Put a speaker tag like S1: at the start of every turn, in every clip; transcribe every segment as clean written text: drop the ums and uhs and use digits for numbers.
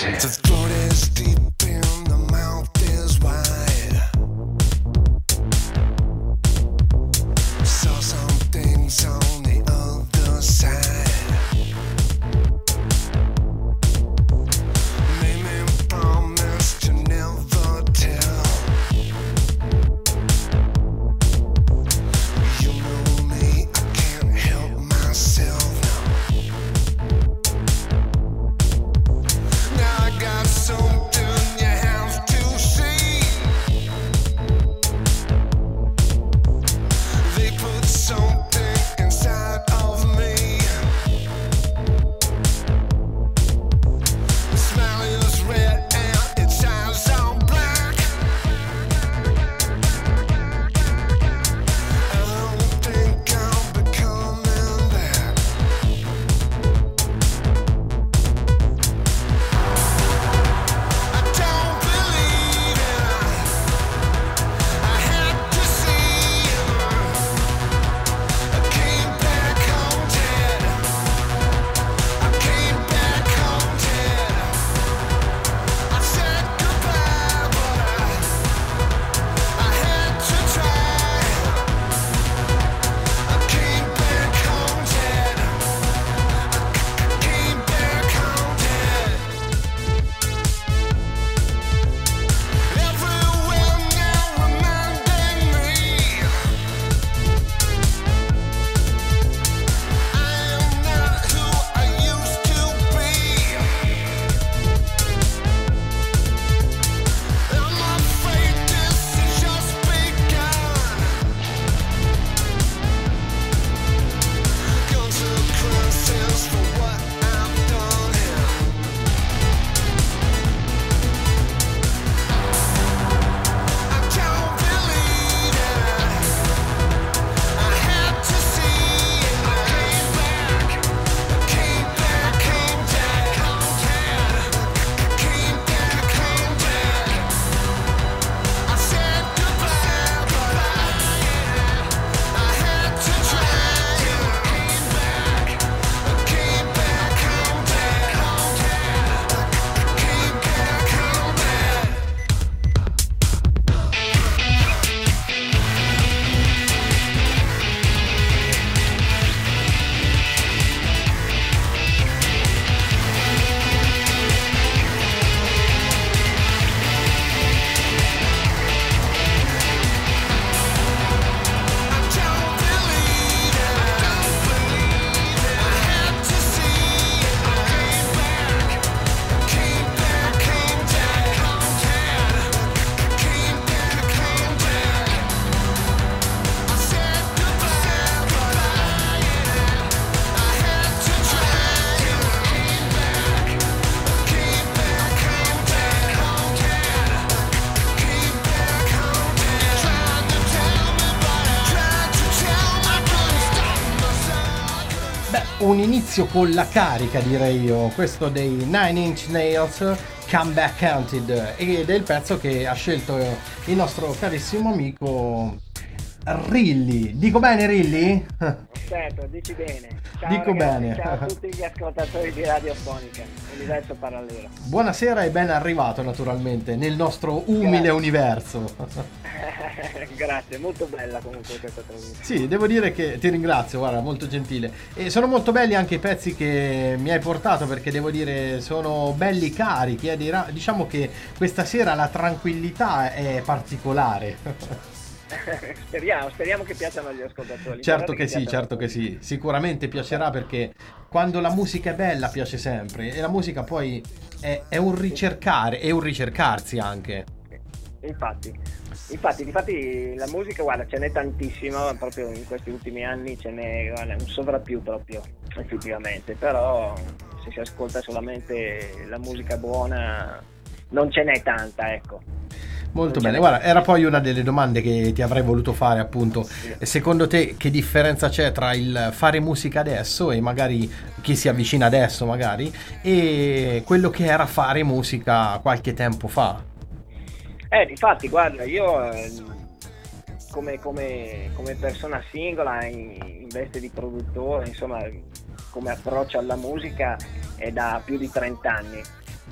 S1: The throat is deep and the mouth is wide. Saw some things on the other side. Made me promise to never tell. You know me, I can't help myself now. Now I got something you have to see. They put something inside of me. The smile is red and its eyes are black. I don't think I'll be coming back. I don't believe it. I had to see it. I came back home dead. I came back home dead. I said goodbye, but I had to try. I came back home dead. I came back home dead. Everywhere now reminding me I am not who I used to be. I'm afraid this has just begun. Consequences for what I've done here. I don't believe it. I had to see it. I came back, came back, came back, came back, came back. I said goodbye, but I had to try. Came back, came back, came back, came back, came back. I don't believe it. I had to see it. I came back, came back, came back, came back. I said goodbye, but I had to try. Came back, came back, came back, tried to tell me, but tried to tell me, I couldn't stop myself.
S2: Beh, un inizio con la carica, direi io, questo dei Nine Inch Nails, Come Back Counted, ed è il pezzo che ha scelto il nostro carissimo amico Rilli. Dico bene, Rilli?
S3: Certo, dici bene. Ciao
S2: Dico
S3: ragazzi,
S2: bene.
S3: ciao a tutti gli ascoltatori di Radiofonica, Universo Parallelo.
S2: Buonasera e ben arrivato naturalmente nel nostro umile
S3: Grazie.
S2: universo.
S3: Grazie, molto bella comunque questa trasmissione.
S2: Sì, devo dire che ti ringrazio, guarda, molto gentile. E sono molto belli anche i pezzi che mi hai portato, perché devo dire sono belli carichi. Diciamo che questa sera la tranquillità è particolare.
S3: Speriamo che piacciono agli ascoltatori.
S2: Certo che sì,
S3: piacciono
S2: certo
S3: a
S2: che
S3: tutti.
S2: sì, sicuramente piacerà, perché quando la musica è bella piace sempre, e la musica poi è un ricercare, è un ricercarsi anche.
S3: Infatti la musica, guarda, ce n'è tantissima, proprio in questi ultimi anni ce n'è, guarda, un sovrappiù proprio, effettivamente, però se si ascolta solamente la musica buona non ce n'è tanta, ecco.
S2: Molto bene, guarda, era poi una delle domande che ti avrei voluto fare, appunto. Secondo te che differenza c'è tra il fare musica adesso e magari chi si avvicina adesso magari e quello che era fare musica qualche tempo fa?
S3: Difatti, guarda, io come persona singola in veste di produttore, insomma, come approccio alla musica è da più di 30 anni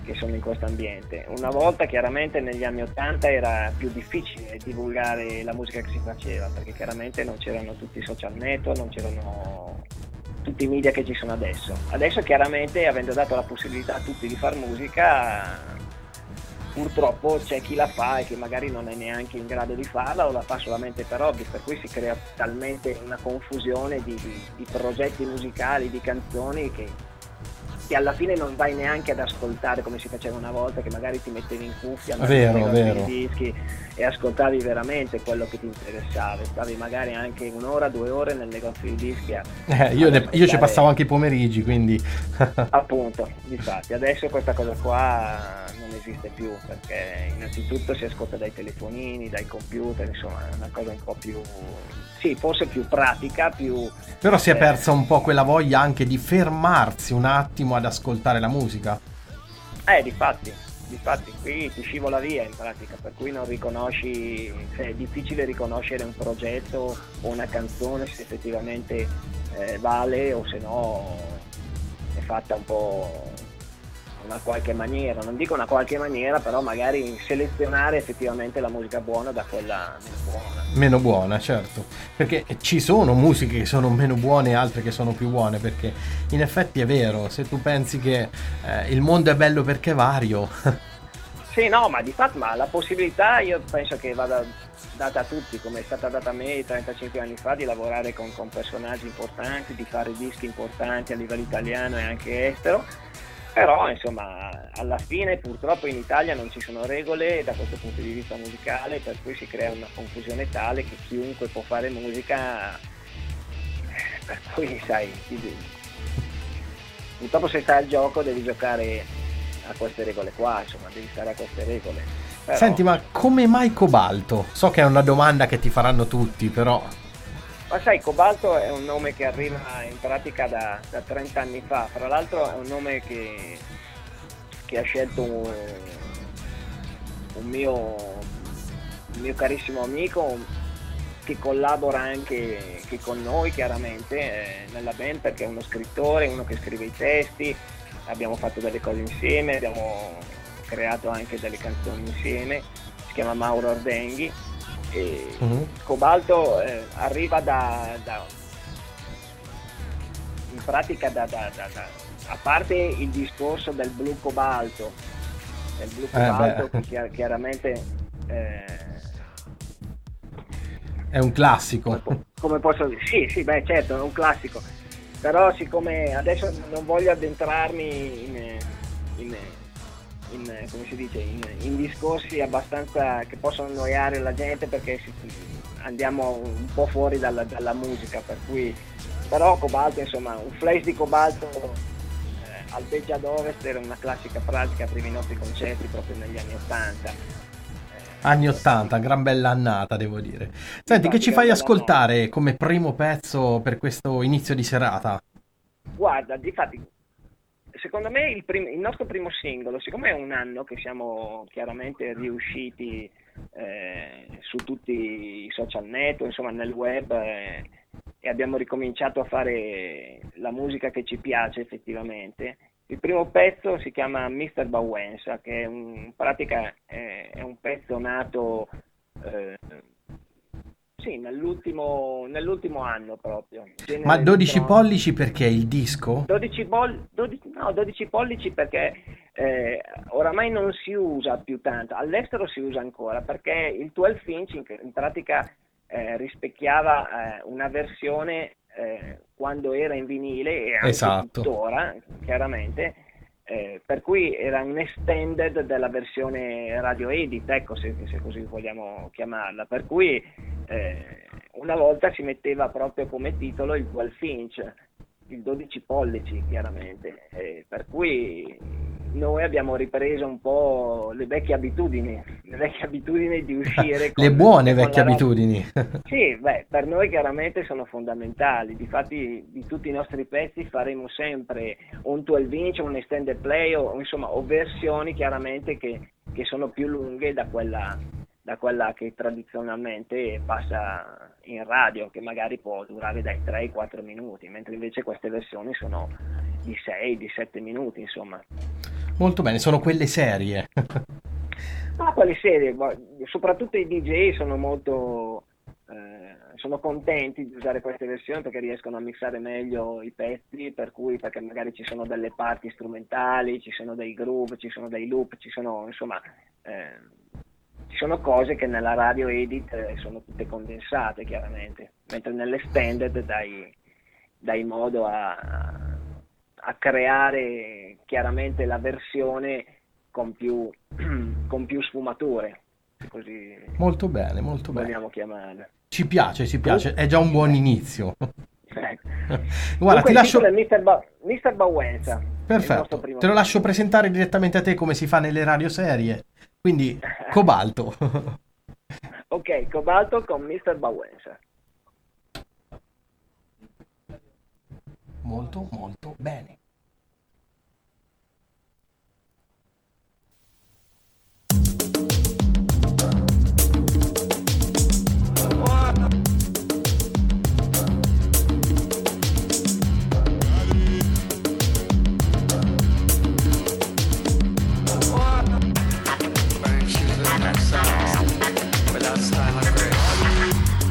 S3: che sono in questo ambiente. Una volta, chiaramente negli anni 80 era più difficile divulgare la musica che si faceva, perché chiaramente non c'erano tutti i social network, non c'erano tutti i media che ci sono adesso. Adesso chiaramente, avendo dato la possibilità a tutti di fare musica, purtroppo c'è chi la fa e che magari non è neanche in grado di farla o la fa solamente per hobby, per cui si crea talmente una confusione di progetti musicali, di canzoni che alla fine non vai neanche ad ascoltare come si faceva una volta, che magari ti mettevi in cuffia,
S2: Vero.
S3: i dischi e ascoltavi veramente quello che ti interessava. Stavi magari anche 1 ora, 2 ore nel negozio di dischi
S2: Io ci passavo anche i pomeriggi, quindi
S3: appunto, difatti adesso questa cosa qua non esiste più, perché innanzitutto si ascolta dai telefonini, dai computer, insomma è una cosa un po' più, sì, forse più pratica, più
S2: però si è persa un po' quella voglia anche di fermarsi un attimo ad ascoltare la musica.
S3: difatti qui ti scivola via in pratica, per cui non riconosci, cioè, è difficile riconoscere un progetto o una canzone se effettivamente vale o se no è fatta un po' una qualche maniera, non dico una qualche maniera, però magari selezionare effettivamente la musica buona da quella buona.
S2: Meno buona, certo, perché ci sono musiche che sono meno buone e altre che sono più buone, perché in effetti è vero, se tu pensi che il mondo è bello perché è vario.
S3: Sì, no, ma di fatto, ma la possibilità io penso che vada data a tutti, come è stata data a me 35 anni fa, di lavorare con personaggi importanti, di fare dischi importanti a livello italiano e anche estero. Però insomma alla fine purtroppo in Italia non ci sono regole da questo punto di vista musicale, per cui si crea una confusione tale che chiunque può fare musica, per cui sai, purtroppo se stai al gioco devi giocare a queste regole qua, insomma devi stare a queste regole. Però...
S2: Senti, ma come mai Cobalto? So che è una domanda che ti faranno tutti, però...
S3: Ma sai, Cobalto è un nome che arriva in pratica da 30 anni fa, fra l'altro è un nome che ha scelto un mio carissimo amico che collabora anche che con noi chiaramente nella band, perché è uno scrittore, uno che scrive i testi, abbiamo fatto delle cose insieme, abbiamo creato anche delle canzoni insieme, si chiama Mauro Ardenghi. E Cobalto arriva in pratica a parte il discorso del blu cobalto che chiaramente
S2: è un classico.
S3: come posso dire, sì, beh certo è un classico, però siccome adesso non voglio addentrarmi come si dice, in discorsi abbastanza che possono annoiare la gente, perché andiamo un po' fuori dalla musica, per cui però Cobalto, insomma, un flash di Cobalto Alpeggia d'Ovest era una classica pratica per i nostri concerti proprio negli anni 80.
S2: Anni 80, gran bella annata, devo dire. Senti, che ci fai ascoltare come primo pezzo per questo inizio di serata?
S3: Guarda, difatti secondo me il nostro primo singolo, siccome è un anno che siamo chiaramente riusciti su tutti i social network, insomma nel web, e abbiamo ricominciato a fare la musica che ci piace effettivamente, il primo pezzo si chiama Mr. Bawensa, che in pratica è un pezzo nato sì, nell'ultimo anno proprio.
S2: Ma 12 pollici perché il disco?
S3: 12 pollici perché oramai non si usa più tanto, all'estero si usa ancora, perché il 12 inch in pratica rispecchiava una versione quando era in vinile e anche
S2: esatto.
S3: tuttora, chiaramente, per cui era un extended della versione radio edit, ecco, se così vogliamo chiamarla, per cui una volta si metteva proprio come titolo il 12 inch, il 12 pollici chiaramente, per cui noi abbiamo ripreso un po' le vecchie abitudini di uscire
S2: le buone vecchie abitudini.
S3: Sì, beh, per noi chiaramente sono fondamentali, difatti di tutti i nostri pezzi faremo sempre un 12 inch, un extended play o insomma o versioni chiaramente che sono più lunghe da quella che tradizionalmente passa in radio, che magari può durare dai 3 ai 4 minuti, mentre invece queste versioni sono di 6, di 7 minuti, insomma.
S2: Molto bene, sono quelle serie.
S3: Ma quali serie? Soprattutto i DJ sono sono contenti di usare queste versioni perché riescono a mixare meglio i pezzi, perché magari ci sono delle parti strumentali, ci sono dei groove, ci sono dei loop, insomma, ci sono cose che nella radio edit sono tutte condensate chiaramente, mentre nell'extended dai modo a creare chiaramente la versione con più sfumature, se così
S2: Molto bene, molto bene.
S3: vogliamo chiamarle.
S2: Ci piace, è già un buon inizio.
S3: Ecco.
S2: Guarda,
S3: Dunque
S2: ti
S3: il
S2: lascio...
S3: titolo è Mr. Bawenza. È il nostro
S2: Perfetto,
S3: primo
S2: te lo lascio
S3: titolo.
S2: presentare direttamente a te come si fa nelle radioserie. Quindi, Cobalto.
S3: Ok, Cobalto con Mr. Bawenza.
S2: Molto, molto bene.
S1: Wearing shoes with no socks, without style or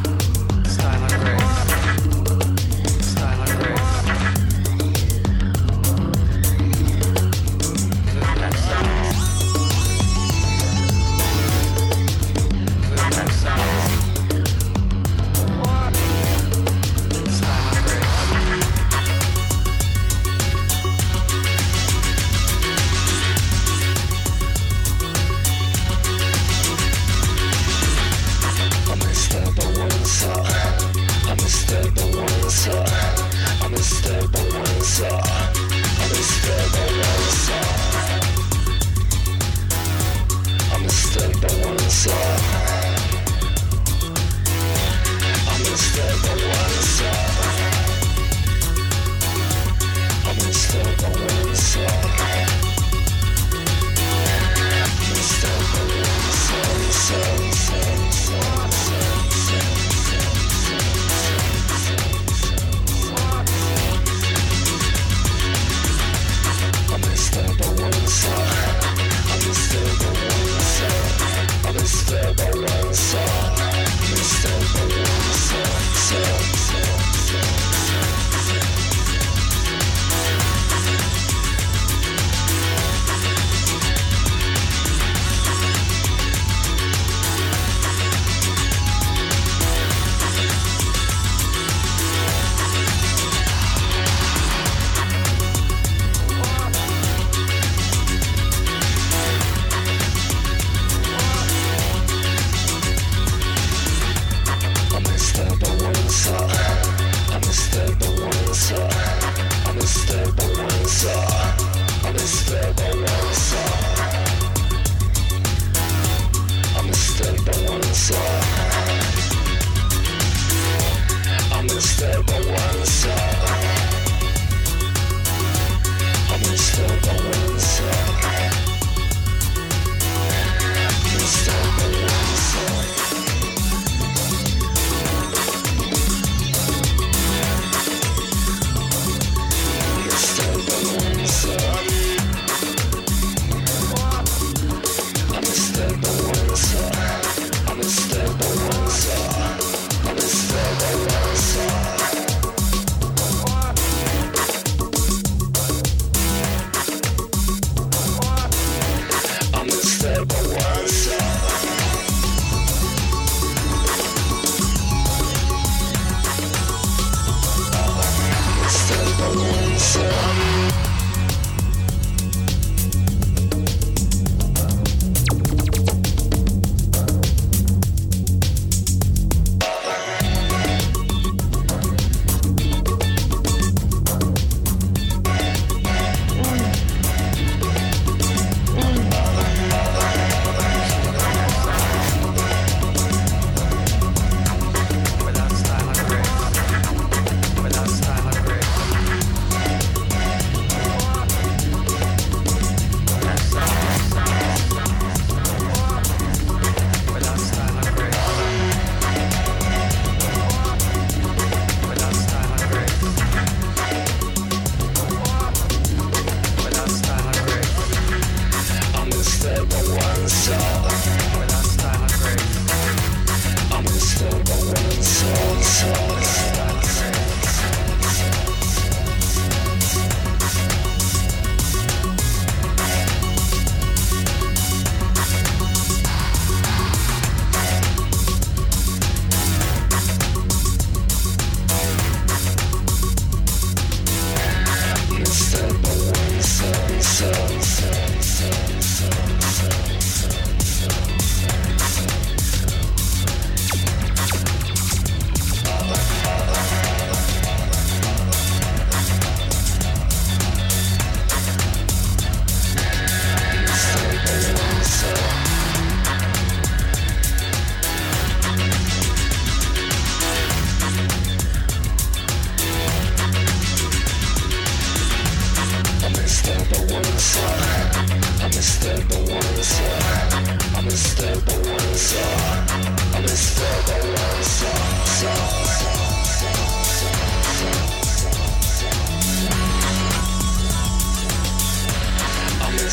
S1: grace. Style or grace. Style or grace.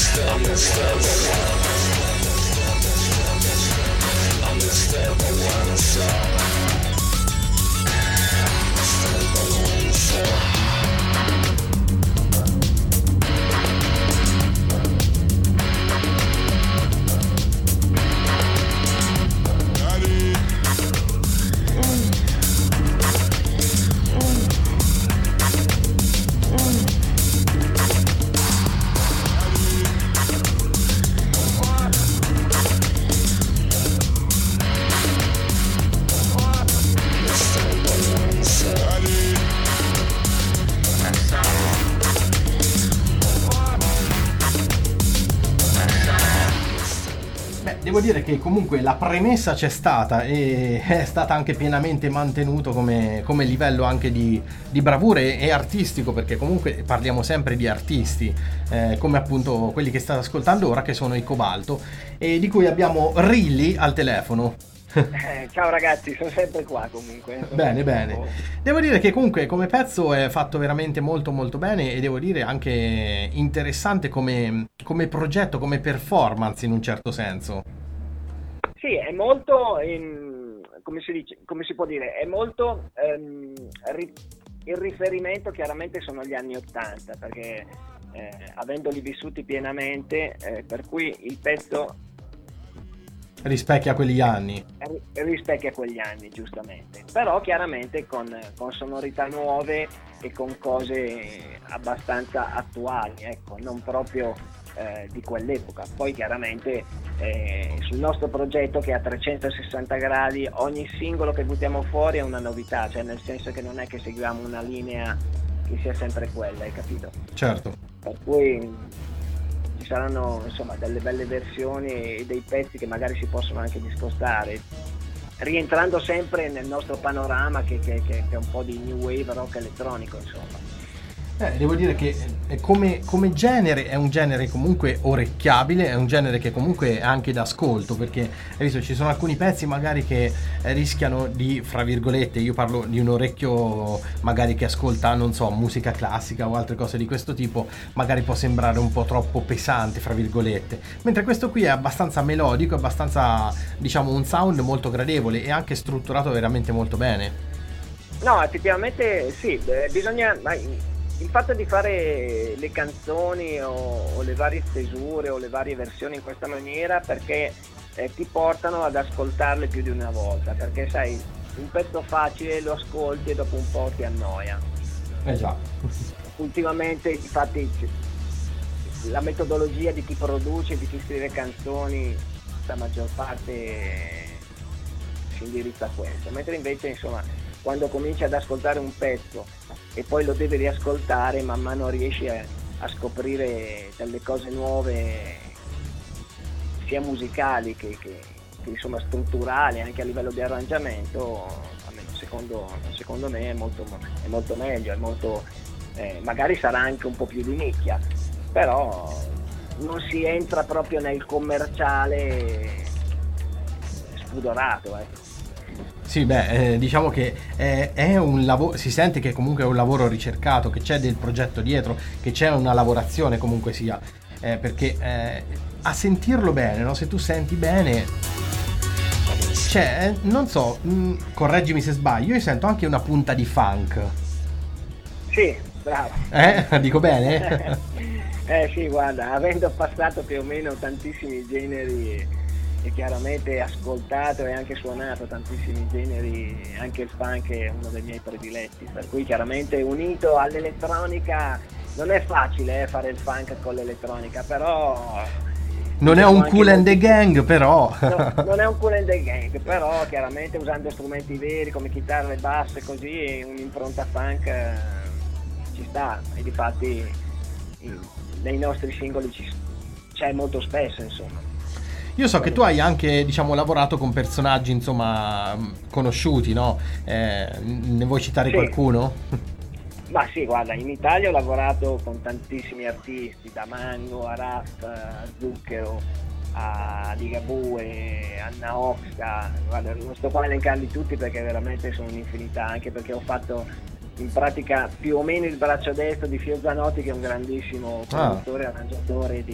S2: Devo dire che comunque la premessa c'è stata e è stata anche pienamente mantenuto come livello anche di bravura e artistico, perché comunque parliamo sempre di artisti, come appunto quelli che state ascoltando ora, che sono i Cobalto, e di cui abbiamo Rilly al telefono.
S3: Ciao ragazzi, sono sempre qua comunque.
S2: Bene, bene. Devo dire che comunque come pezzo è fatto veramente molto molto bene, e devo dire anche interessante come progetto, come performance in un certo senso.
S3: Sì, è molto, come si può dire, è molto, il riferimento chiaramente sono gli anni '80, perché avendoli vissuti pienamente, per cui il pezzo
S2: rispecchia quegli anni.
S3: Rispecchia quegli anni, giustamente, però chiaramente con sonorità nuove e con cose abbastanza attuali, ecco, non proprio di quell'epoca. Poi chiaramente sul nostro progetto, che è a 360 gradi, ogni singolo che buttiamo fuori è una novità, cioè nel senso che non è che seguiamo una linea che sia sempre quella, hai capito?
S2: Certo.
S3: Per cui ci saranno insomma delle belle versioni e dei pezzi che magari si possono anche discostare, rientrando sempre nel nostro panorama che è un po' di new wave rock elettronico, insomma.
S2: Devo dire che come genere è un genere comunque orecchiabile, è un genere che comunque è anche d'ascolto, perché hai visto ci sono alcuni pezzi magari che rischiano di, fra virgolette, io parlo di un orecchio magari che ascolta, non so, musica classica o altre cose di questo tipo, magari può sembrare un po' troppo pesante, fra virgolette, mentre questo qui è abbastanza melodico, abbastanza, diciamo, un sound molto gradevole e anche strutturato veramente molto bene.
S3: No, effettivamente sì, bisogna... Il fatto di fare le canzoni o le varie stesure o le varie versioni in questa maniera, perché ti portano ad ascoltarle più di una volta, perché sai, un pezzo facile lo ascolti e dopo un po' ti annoia.
S2: Già.
S3: Ultimamente infatti la metodologia di chi produce, di chi scrive canzoni, la maggior parte si indirizza a questo, mentre invece insomma quando cominci ad ascoltare un pezzo e poi lo devi riascoltare, man mano riesci a scoprire delle cose nuove, sia musicali che insomma strutturali, anche a livello di arrangiamento. Almeno secondo me è molto meglio, è molto, magari sarà anche un po' più di nicchia, però non si entra proprio nel commerciale spudorato, ecco.
S2: Sì, diciamo che è un lavoro, si sente che comunque è un lavoro ricercato, che c'è del progetto dietro, che c'è una lavorazione comunque sia, perché a sentirlo bene, no? Se tu senti bene, cioè, non so, correggimi se sbaglio, io sento anche una punta di funk.
S3: Sì, bravo.
S2: Dico bene?
S3: Sì, guarda, avendo passato più o meno tantissimi generi e chiaramente ascoltato e anche suonato tantissimi generi, anche il funk è uno dei miei prediletti, per cui chiaramente unito all'elettronica non è facile fare il funk con l'elettronica, però
S2: non è un Kool and the Gang, però
S3: no, non è un Kool and the Gang, però chiaramente usando strumenti veri come chitarre basse, così un'impronta funk ci sta, e difatti nei nostri singoli c'è molto spesso, insomma.
S2: Io so che tu hai anche, diciamo, lavorato con personaggi, insomma, conosciuti, no? Ne vuoi citare qualcuno?
S3: Ma sì, guarda, in Italia ho lavorato con tantissimi artisti, da Mango a Raff, a Zucchero, a Ligabue, Anna Oxca. Guarda, non sto qua a elencarli tutti perché veramente sono un'infinità, anche perché ho fatto in pratica più o meno il braccio destro di Fio Zanotti, che è un grandissimo produttore e arrangiatore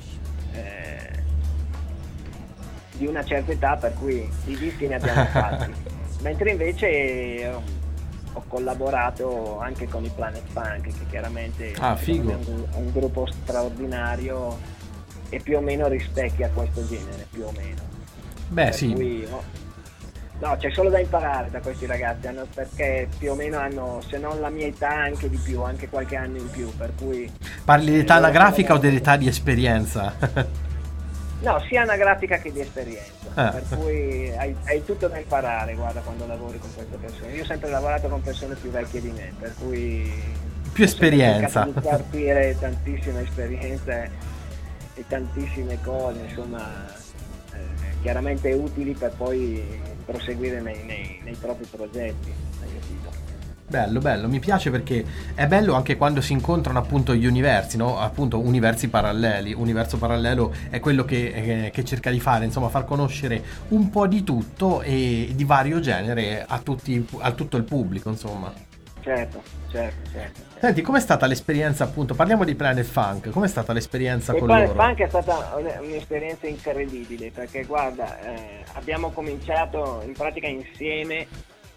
S3: di una certa età, per cui i dischi ne abbiamo fatti. Mentre invece ho collaborato anche con i Planet Funk, che chiaramente
S2: figo.
S3: è un gruppo straordinario e più o meno rispecchia questo genere, più o meno.
S2: Beh,
S3: Per
S2: sì.
S3: cui, no, c'è solo da imparare da questi ragazzi, perché più o meno hanno, se non la mia età, anche di più, anche qualche anno in più, per cui...
S2: Parli di età
S3: loro
S2: anagrafica o
S3: sono-
S2: dell'età di esperienza?
S3: No, sia anagrafica che di esperienza,
S2: Ah.
S3: per cui hai tutto da imparare, guarda, quando lavori con queste persone. Io ho sempre lavorato con persone più vecchie di me, per cui...
S2: Più esperienza.
S3: Ho cercato di partire tantissima esperienza e tantissime cose, insomma, chiaramente utili per poi proseguire nei propri progetti. Hai capito?
S2: Bello, bello, mi piace perché è bello anche quando si incontrano appunto gli universi, no? Appunto universi paralleli. Universo parallelo è quello che cerca di fare, insomma, far conoscere un po' di tutto e di vario genere a tutto il pubblico, insomma.
S3: Certo.
S2: Senti, com'è stata l'esperienza, appunto, parliamo di Planet Funk, com'è stata l'esperienza
S3: E
S2: con
S3: poi
S2: loro?
S3: anche è stata un'esperienza incredibile, perché guarda, abbiamo cominciato in pratica insieme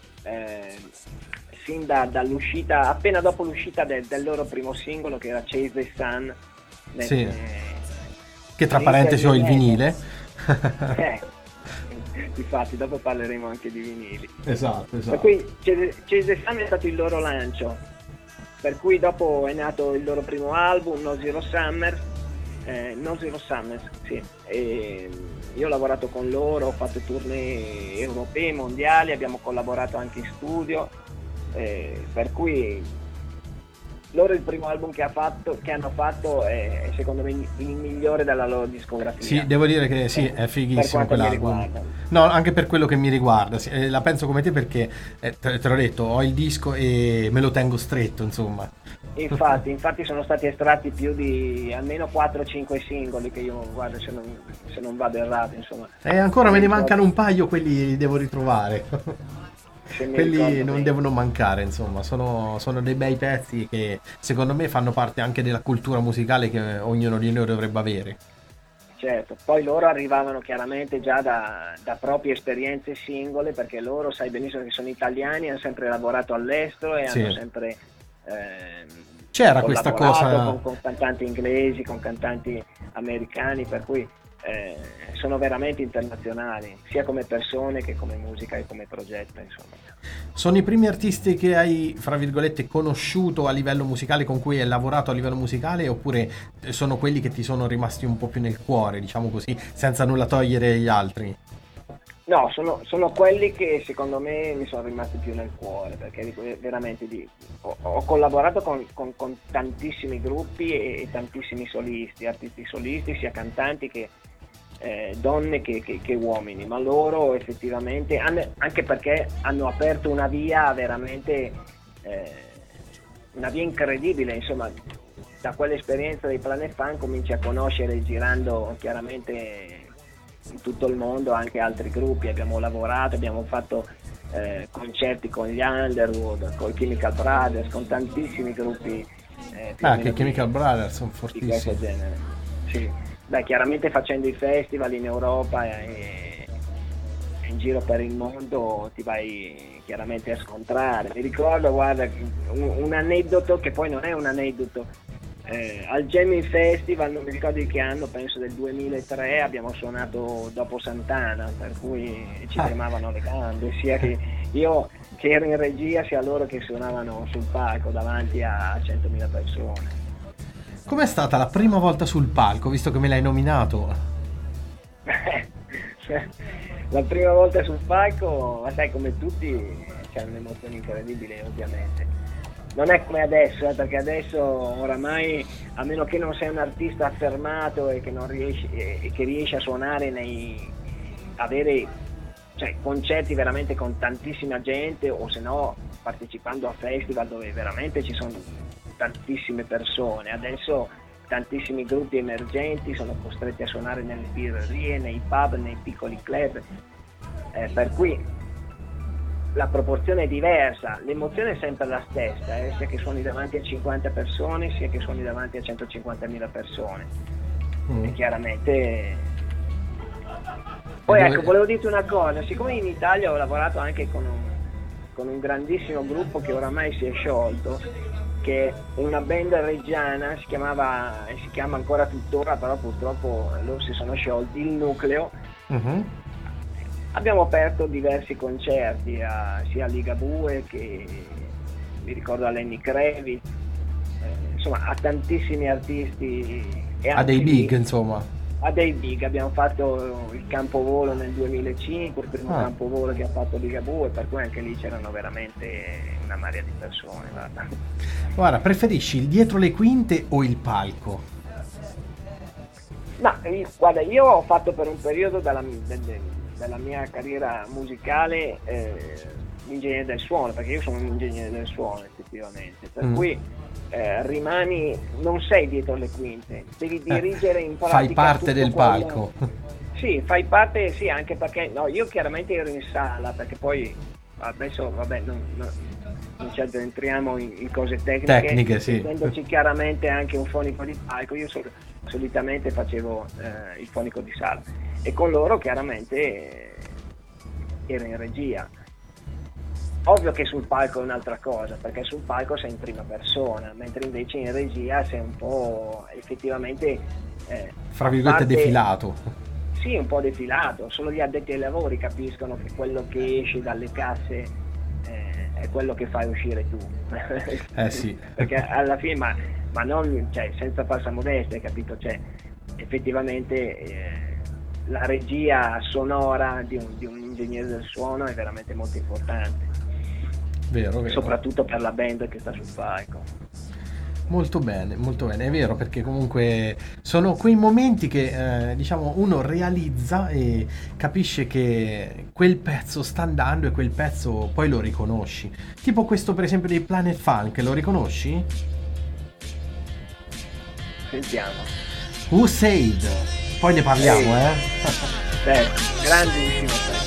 S3: sin dall'uscita, appena dopo l'uscita del loro primo singolo, che era Chase the Sun.
S2: Sì. Che tra parentesi ho il vinile.
S3: Infatti dopo parleremo anche di vinili.
S2: Esatto.
S3: Per cui Chase the Sun è stato il loro lancio, per cui dopo è nato il loro primo album, No Zero Summer, sì. E io ho lavorato con loro, ho fatto tournée europee, mondiali, abbiamo collaborato anche in studio, per cui loro il primo album che hanno fatto è secondo me il migliore della loro discografia.
S2: Sì, devo dire che sì, è fighissimo
S3: per quanto mi
S2: quell'album.
S3: riguarda.
S2: No, anche per quello che mi riguarda, sì, la penso come te perché te l'ho detto, ho il disco e me lo tengo stretto, insomma.
S3: Infatti sono stati estratti più di almeno 4-5 singoli che io guardo, se non vado errato, insomma.
S2: E ancora me ne mancano un paio, quelli li devo ritrovare.
S3: Se mi
S2: Quelli
S3: ricordo
S2: non
S3: bene.
S2: devono mancare, insomma, sono dei bei pezzi che secondo me fanno parte anche della cultura musicale che ognuno di noi dovrebbe avere.
S3: Certo, poi loro arrivavano chiaramente già da proprie esperienze singole, perché loro sai benissimo che sono italiani, hanno sempre lavorato all'estero e
S2: Sì.
S3: hanno sempre
S2: C'era questa
S3: collaborato
S2: cosa.
S3: con cantanti inglesi, con cantanti americani, per cui sono veramente internazionali, sia come persone che come musica e come progetto, insomma.
S2: Sono i primi artisti che hai, fra virgolette, conosciuto a livello musicale, con cui hai lavorato a livello musicale, oppure sono quelli che ti sono rimasti un po' più nel cuore, diciamo così, senza nulla togliere agli altri?
S3: No, sono quelli che secondo me mi sono rimasti più nel cuore, perché veramente ho collaborato con tantissimi gruppi e tantissimi solisti, artisti solisti, sia cantanti che donne che uomini, ma loro effettivamente anche perché hanno aperto una via veramente una via incredibile, insomma. Da quell'esperienza dei Planet Funk cominci a conoscere, girando chiaramente in tutto il mondo, anche altri gruppi. Abbiamo lavorato, abbiamo fatto concerti con gli Underwood, con i Chemical Brothers, con tantissimi gruppi più o
S2: Ah,
S3: meno
S2: che Chemical Brothers sono
S3: di questo
S2: fortissimi.
S3: genere. Sì. Beh, chiaramente facendo i festival in Europa e in giro per il mondo ti vai chiaramente a scontrare. Mi ricordo, guarda, un aneddoto che poi non è un aneddoto. Al Jamming Festival, non mi ricordo di che anno, penso del 2003, abbiamo suonato dopo Sant'Ana, per cui ci tremavano le gambe, sia che io che ero in regia, sia loro che suonavano sul palco davanti a 100.000 persone.
S2: Com'è stata la prima volta sul palco, visto che me l'hai nominato?
S3: La prima volta sul palco, ma sai, come tutti, c'è un'emozione incredibile, ovviamente. Non è come adesso, perché adesso oramai, a meno che non sei un artista affermato e che non riesci, e che riesci a suonare avere concerti veramente con tantissima gente, o se no partecipando a festival dove veramente ci sono tantissime persone. Adesso tantissimi gruppi emergenti sono costretti a suonare nelle birrerie, nei pub, nei piccoli club, per cui la proporzione è diversa, l'emozione è sempre la stessa, sia che suoni davanti a 50 persone, sia che suoni davanti a 150.000 persone. E chiaramente... Poi ecco, volevo dirti una cosa, siccome in Italia ho lavorato anche con un grandissimo gruppo che oramai si è sciolto, che è una band reggiana, si chiamava e si chiama ancora tuttora, però purtroppo loro si sono sciolti, il Nucleo. Abbiamo aperto diversi concerti sia a Ligabue che mi ricordo a Lenny Kravitz, insomma a tantissimi artisti e
S2: A dei big, insomma.
S3: A dei big. Abbiamo fatto il campovolo nel 2005, il primo campovolo che ha fatto Ligabue, per cui anche lì c'erano veramente una marea di persone.
S2: Guarda, preferisci il dietro le quinte o il palco?
S3: Ma guarda, io ho fatto per un periodo della mia carriera musicale l'ingegnere del suono, perché io sono un ingegnere del suono effettivamente, per cui rimani, non sei dietro le quinte, devi dirigere in pratica
S2: fai parte del palco.
S3: Sì, fai parte, sì, anche perché no, io chiaramente ero in sala, perché poi adesso vabbè non ci addentriamo in cose tecniche,
S2: sì.
S3: Essendoci chiaramente anche un fonico di palco, io solitamente facevo il fonico di sala e con loro chiaramente ero in regia. Ovvio che sul palco è un'altra cosa, perché sul palco sei in prima persona, mentre invece in regia sei un po' effettivamente
S2: fra virgolette defilato.
S3: Sì, un po' defilato, solo gli addetti ai lavori capiscono che quello che esce dalle casse è quello che fai uscire tu.
S2: Sì.
S3: Perché alla fine, ma non, cioè, senza falsa modestia, capito? Cioè, effettivamente la regia sonora di un ingegnere del suono è veramente molto importante.
S2: Vero.
S3: Soprattutto per la band che sta sul palco.
S2: Molto bene, è vero, perché comunque sono quei momenti che diciamo uno realizza e capisce che quel pezzo sta andando e quel pezzo poi lo riconosci. Tipo questo per esempio dei Planet Funk, lo riconosci?
S3: Sentiamo.
S2: Who Said? Poi ne parliamo,
S3: Certo, grandissimo pezzo.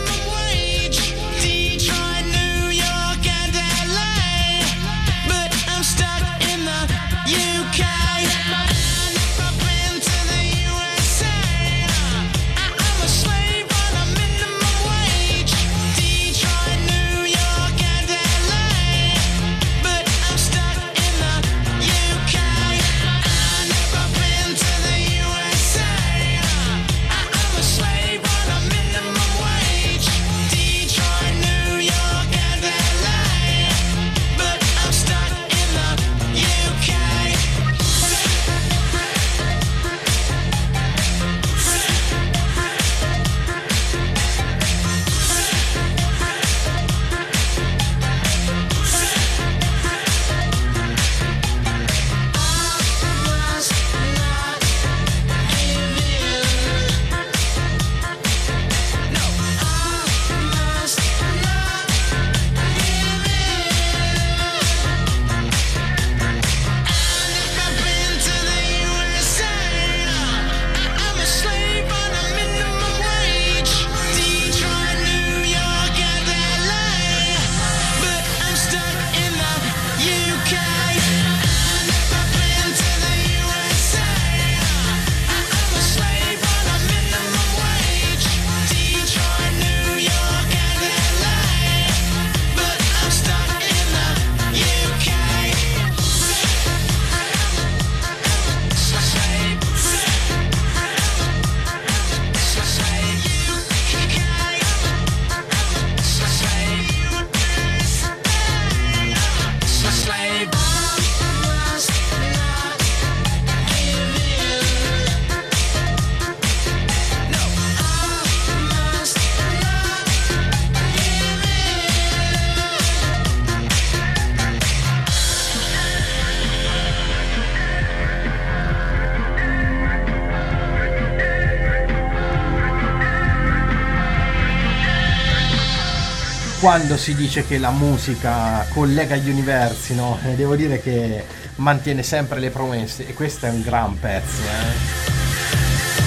S2: Quando si dice che la musica collega gli universi, no? Devo dire che mantiene sempre le promesse e questo è un gran pezzo,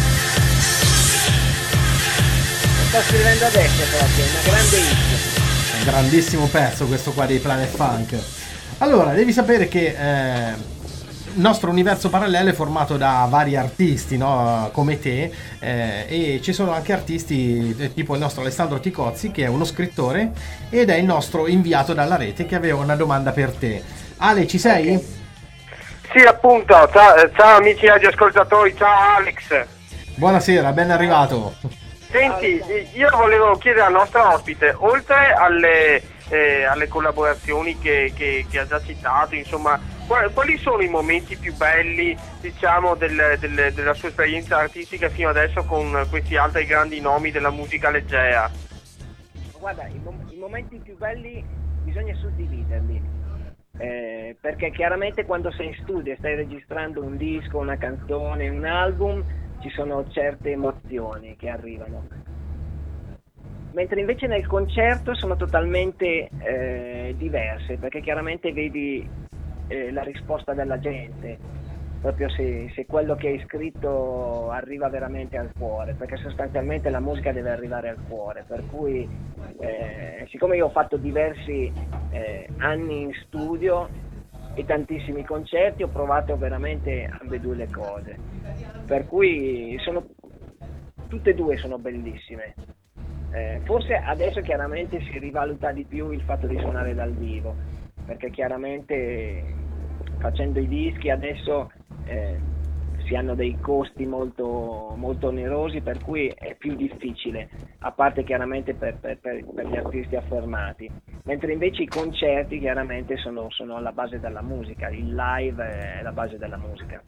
S3: Lo sto scrivendo adesso proprio, una grande hit.
S2: Grandissimo pezzo questo qua dei Planet Funk. Allora, devi sapere che il nostro universo parallelo è formato da vari artisti, no? Come te, e ci sono anche artisti tipo il nostro Alessandro Ticozzi, che è uno scrittore ed è il nostro inviato dalla rete, che aveva una domanda per te. Ale, ci sei?
S4: Sì, appunto, ciao amici radioascoltatori, ciao Alex.
S2: Buonasera, ben arrivato.
S4: Senti, io volevo chiedere al nostro ospite, oltre alle collaborazioni che ha già citato, insomma, quali sono i momenti più belli, diciamo, della sua esperienza artistica fino adesso con questi altri grandi nomi della musica leggera?
S3: Guarda, i momenti più belli bisogna suddividerli, perché chiaramente quando sei in studio e stai registrando un disco, una canzone, un album, ci sono certe emozioni che arrivano, mentre invece nel concerto sono totalmente diverse, perché chiaramente vedi la risposta della gente, proprio se quello che hai scritto arriva veramente al cuore, perché sostanzialmente la musica deve arrivare al cuore, per cui siccome io ho fatto diversi anni in studio e tantissimi concerti, ho provato veramente ambedue le cose, per cui tutte e due sono bellissime. Forse adesso chiaramente si rivaluta di più il fatto di suonare dal vivo, perché chiaramente facendo i dischi adesso si hanno dei costi molto, molto onerosi, per cui è più difficile, a parte chiaramente per gli artisti affermati, mentre invece i concerti chiaramente sono alla base della musica, il live è la base della musica.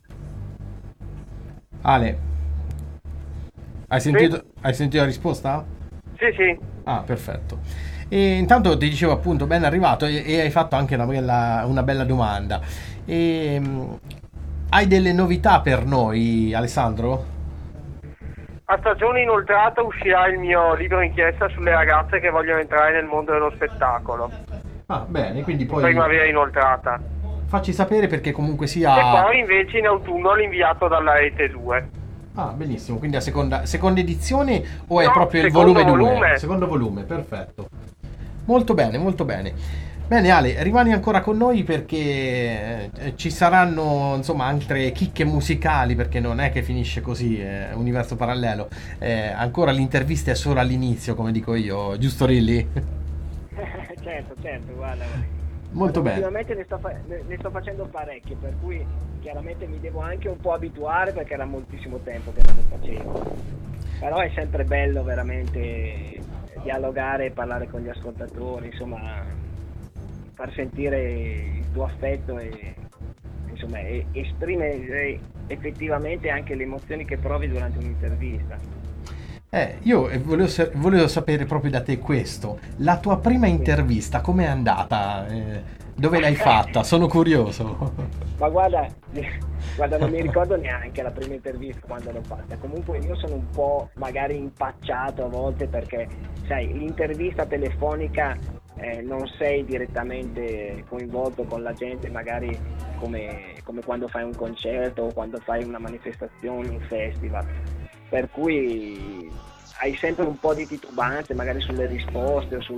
S2: Ale, hai sentito la risposta?
S4: Sì.
S2: Ah, perfetto. E intanto ti dicevo appunto, ben arrivato, e hai fatto anche una bella domanda. Hai delle novità per noi, Alessandro?
S4: A stagione inoltrata uscirà il mio libro inchiesta sulle ragazze che vogliono entrare nel mondo dello spettacolo.
S2: Ah, bene, quindi poi
S4: Primavera inoltrata.
S2: facci sapere, perché comunque
S4: E
S2: sia...
S4: poi invece in autunno l'inviato dalla Rete 2.
S2: Ah, benissimo, quindi a seconda edizione o è
S4: No,
S2: proprio il
S4: secondo
S2: volume 2?
S4: volume.
S2: Secondo volume, perfetto. Molto bene, molto bene. Bene Ale, rimani ancora con noi, perché ci saranno insomma altre chicche musicali, perché non è che finisce così, universo parallelo. Ancora l'intervista è solo all'inizio, come dico io, giusto Rilly?
S3: certo, guarda.
S2: Molto bene.
S3: Ultimamente ne sto facendo parecchie, per cui chiaramente mi devo anche un po' abituare, perché era moltissimo tempo che non lo facevo. Però è sempre bello veramente dialogare e parlare con gli ascoltatori, insomma, far sentire il tuo affetto e insomma esprimere effettivamente anche le emozioni che provi durante un'intervista.
S2: Io volevo sapere proprio da te questo. La tua prima intervista com'è andata? Dove l'hai fatta? Sono curioso.
S3: Ma guarda, non mi ricordo neanche la prima intervista quando l'ho fatta. Comunque io sono un po' magari impacciato a volte, perché sai, l'intervista telefonica non sei direttamente coinvolto con la gente, magari come quando fai un concerto o quando fai una manifestazione, un festival, per cui hai sempre un po' di titubanze magari sulle risposte o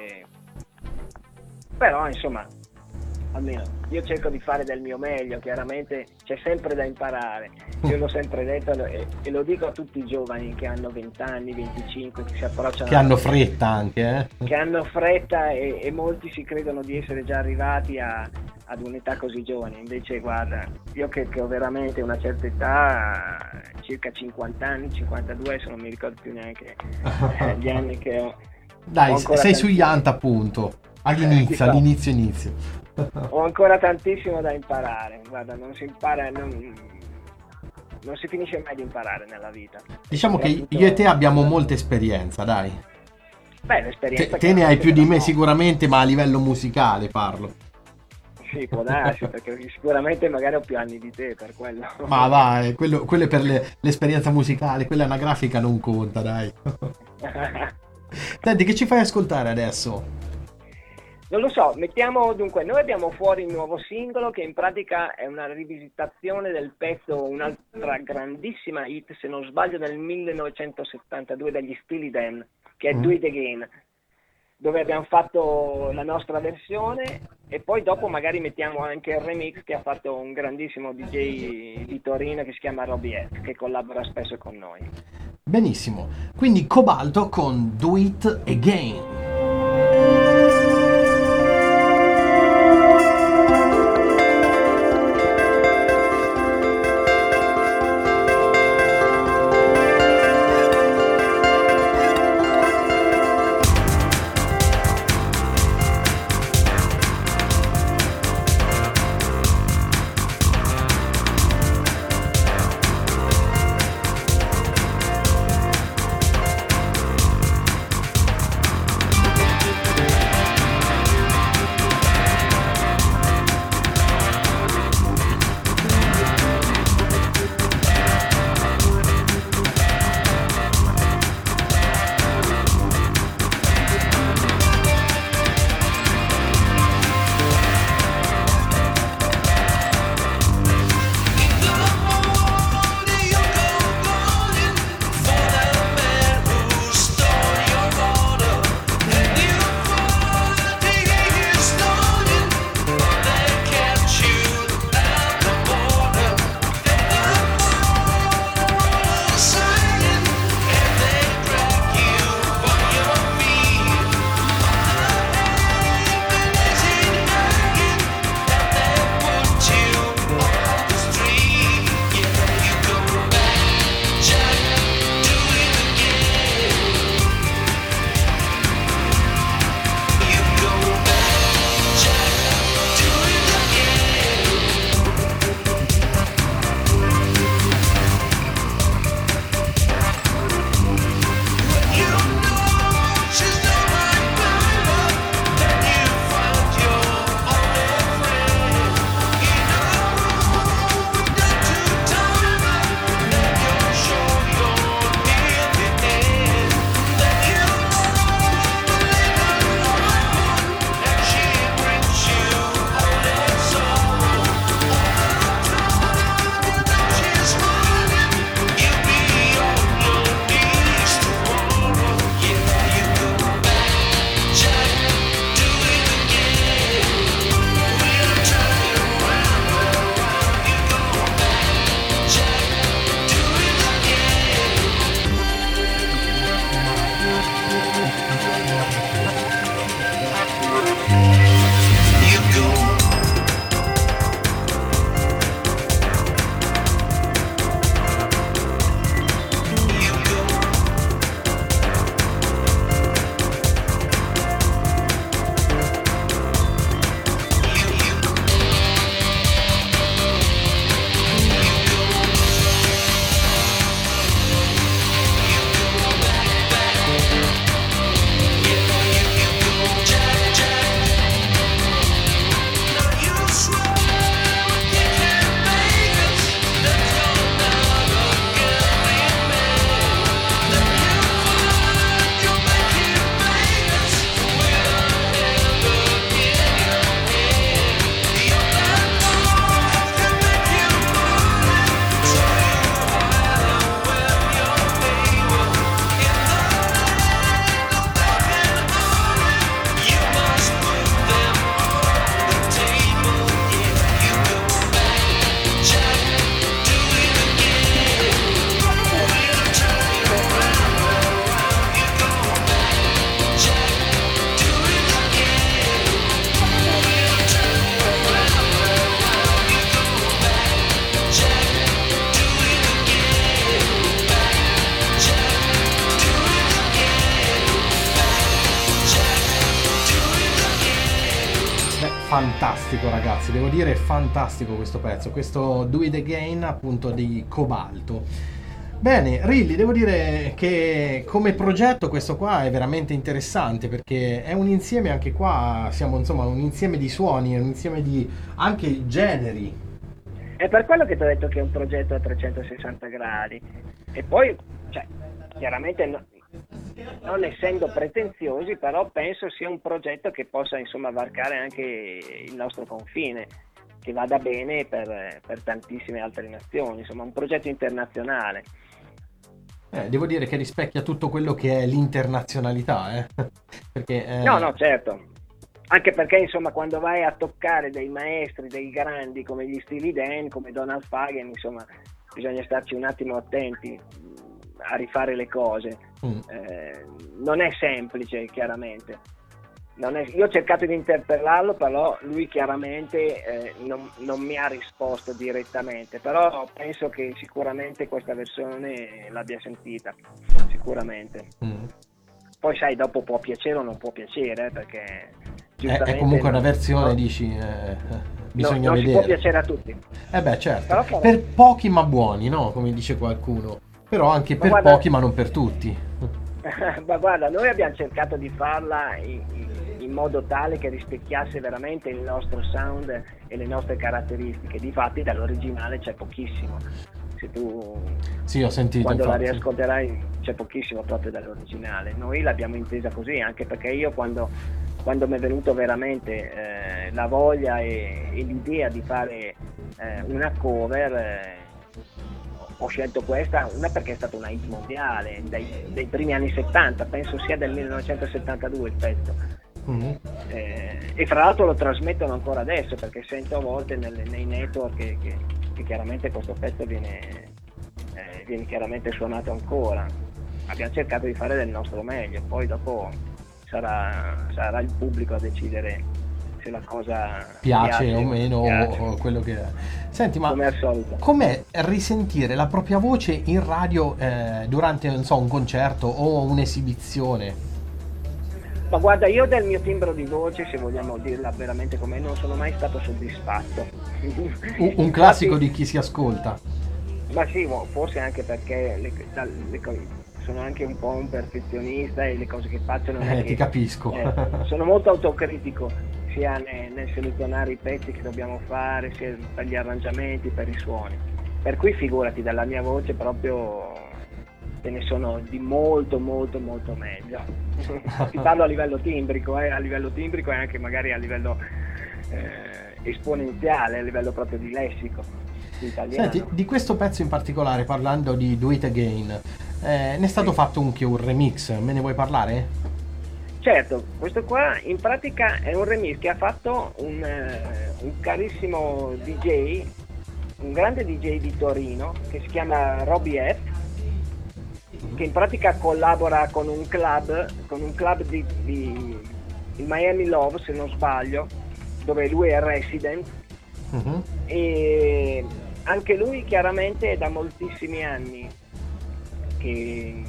S3: però insomma, almeno io cerco di fare del mio meglio, chiaramente c'è sempre da imparare, io l'ho sempre detto e lo dico a tutti i giovani che hanno 20 anni, 25, che si approcciano,
S2: Che hanno fretta anche,
S3: che hanno fretta e molti si credono di essere già arrivati ad un'età così giovane. Invece guarda, io che ho veramente una certa età, circa 50 anni, 52, adesso non mi ricordo più neanche gli anni che ho.
S2: Dai,
S3: Ho ancora
S2: sei sugli
S3: tantissimo.
S2: ant appunto, all'inizio.
S3: Ho ancora tantissimo da imparare, guarda, non si impara, non si finisce mai di imparare nella vita.
S2: Diciamo che
S3: Soprattutto-
S2: io e te abbiamo molta esperienza, dai.
S3: Beh, l'esperienza
S2: Te ne hai più di me
S3: sicuramente.
S2: sicuramente, ma a livello musicale parlo.
S3: Sì, può darsi, perché sicuramente magari ho più anni di te, per quello.
S2: Ma vai, quello è per l'esperienza musicale, quella anagrafica non conta, dai. Senti, che ci fai ascoltare adesso?
S3: Non lo so, dunque, noi abbiamo fuori il nuovo singolo, che in pratica è una rivisitazione del pezzo, un'altra grandissima hit, se non sbaglio del 1972, degli Steely Dan, che è Do It Again. dove abbiamo fatto la nostra versione e poi dopo magari mettiamo anche il remix che ha fatto un grandissimo DJ di Torino che si chiama Robbie F, che collabora spesso con noi.
S2: Benissimo, quindi Cobalto con Do It Again. Fantastico ragazzi, devo dire fantastico questo pezzo, questo Do It Again appunto di Cobalto. Bene, Rilly, devo dire che come progetto questo qua è veramente interessante perché è un insieme, anche qua siamo insomma un insieme di suoni, un insieme di anche generi.
S3: È per quello che ti ho detto che è un progetto a 360 gradi e poi, cioè, chiaramente non essendo pretenziosi, però penso sia un progetto che possa insomma varcare anche il nostro confine, che vada bene per tantissime altre nazioni, insomma un progetto internazionale.
S2: Devo dire che rispecchia tutto quello che è l'internazionalità, Perché,
S3: No, certo. Anche perché, insomma, quando vai a toccare dei maestri, dei grandi come gli Steely Dan, come Donald Fagen, insomma, bisogna starci un attimo attenti a rifare le cose. Non è semplice, chiaramente. Io ho cercato di interpellarlo, però lui chiaramente non mi ha risposto direttamente, però penso che sicuramente questa versione l'abbia sentita, sicuramente. Poi sai, dopo può piacere o non può piacere, perché
S2: è comunque una versione,
S3: no,
S2: dici, bisogna
S3: non
S2: vedere.
S3: si può piacere a tutti.
S2: Beh, certo,
S3: Però
S2: per pochi ma buoni, no? Come dice qualcuno, però anche per
S3: guarda,
S2: pochi ma non per tutti.
S3: Ma guarda, noi abbiamo cercato di farla in modo tale che rispecchiasse veramente il nostro sound e le nostre caratteristiche. Difatti dall'originale c'è pochissimo. Se tu
S2: Sì, ho sentito,
S3: quando
S2: infatti.
S3: la riascolterai c'è pochissimo proprio dall'originale. Noi l'abbiamo intesa così, anche perché io quando mi è venuto veramente la voglia e l'idea di fare una cover, ho scelto questa, una perché è stata una hit mondiale dei primi anni 70, penso sia del 1972 il pezzo. E fra l'altro lo trasmettono ancora adesso, perché sento a volte nei network che chiaramente questo pezzo viene chiaramente suonato ancora. Abbiamo cercato di fare del nostro meglio, poi dopo sarà il pubblico a decidere se la cosa
S2: piace o meno, o quello che è. Senti, ma
S3: come al solito,
S2: com'è risentire la propria voce in radio durante, non so, un concerto o un'esibizione?
S3: ma guarda, io del mio timbro di voce, se vogliamo dirla veramente com'è, non sono mai stato soddisfatto.
S2: Un classico di chi si ascolta.
S3: Ma sì, forse anche perché sono anche un po' un perfezionista e le cose che faccio non è che,
S2: ti capisco.
S3: Sono molto autocritico, sia nel selezionare i pezzi che dobbiamo fare, sia per gli arrangiamenti, per i suoni. Per cui figurati, dalla mia voce proprio ce ne sono di molto molto molto meglio. Ti parlo a livello timbrico e anche magari a livello esponenziale, a livello proprio di lessico italiano.
S2: Senti, di questo pezzo in particolare, parlando di Do It Again, ne è stato fatto anche un remix, me ne vuoi parlare?
S3: Certo, questo qua in pratica è un remix che ha fatto un carissimo DJ, un grande DJ di Torino che si chiama Robbie F, che in pratica collabora con un club di il Miami Love, se non sbaglio, dove lui è resident. E anche lui chiaramente da moltissimi anni che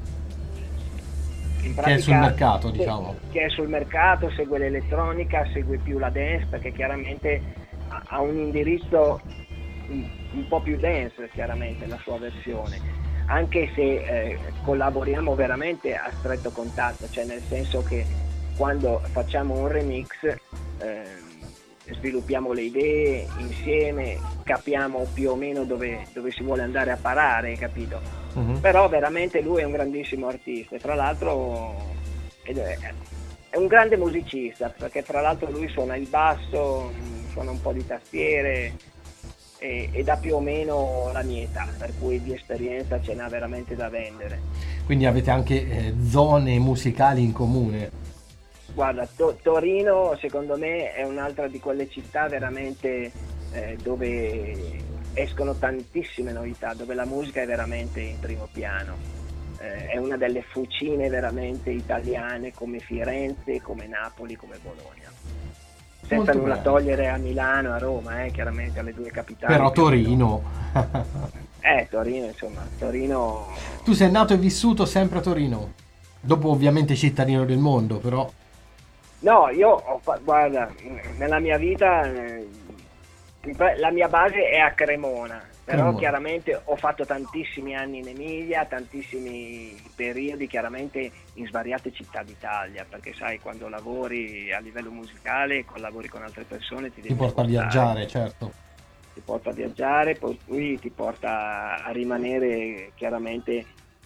S3: in pratica,
S2: che è sul mercato, diciamo.
S3: Che è sul mercato, segue l'elettronica, segue più la dance, perché chiaramente ha un indirizzo un po' più dance, chiaramente la sua versione, anche se collaboriamo veramente a stretto contatto, cioè nel senso che quando facciamo un remix sviluppiamo le idee insieme, capiamo più o meno dove si vuole andare a parare, capito? Però veramente lui è un grandissimo artista, e tra l'altro è un grande musicista, perché tra l'altro lui suona il basso, suona un po' di tastiere ed ha più o meno la mia età, per cui di esperienza ce n'ha veramente da vendere.
S2: Quindi avete anche zone musicali in comune.
S3: Guarda, Torino secondo me è un'altra di quelle città veramente dove escono tantissime novità, dove la musica è veramente in primo piano. È una delle fucine veramente italiane, come Firenze, come Napoli, come Bologna. Senza
S2: Molto
S3: nulla
S2: bello.
S3: togliere a Milano, a Roma, chiaramente alle due capitali.
S2: Però Torino.
S3: Torino, insomma, Torino.
S2: Tu sei nato e vissuto sempre a Torino. Dopo ovviamente cittadino del mondo, però.
S3: No, guarda, nella mia vita la mia base è a Cremona, però chiaramente ho fatto tantissimi anni in Emilia, tantissimi periodi chiaramente in svariate città d'Italia, perché sai, quando lavori a livello musicale, collabori con altre persone, ti
S2: porta a viaggiare, certo.
S3: Ti porta a viaggiare, poi ti porta a rimanere chiaramente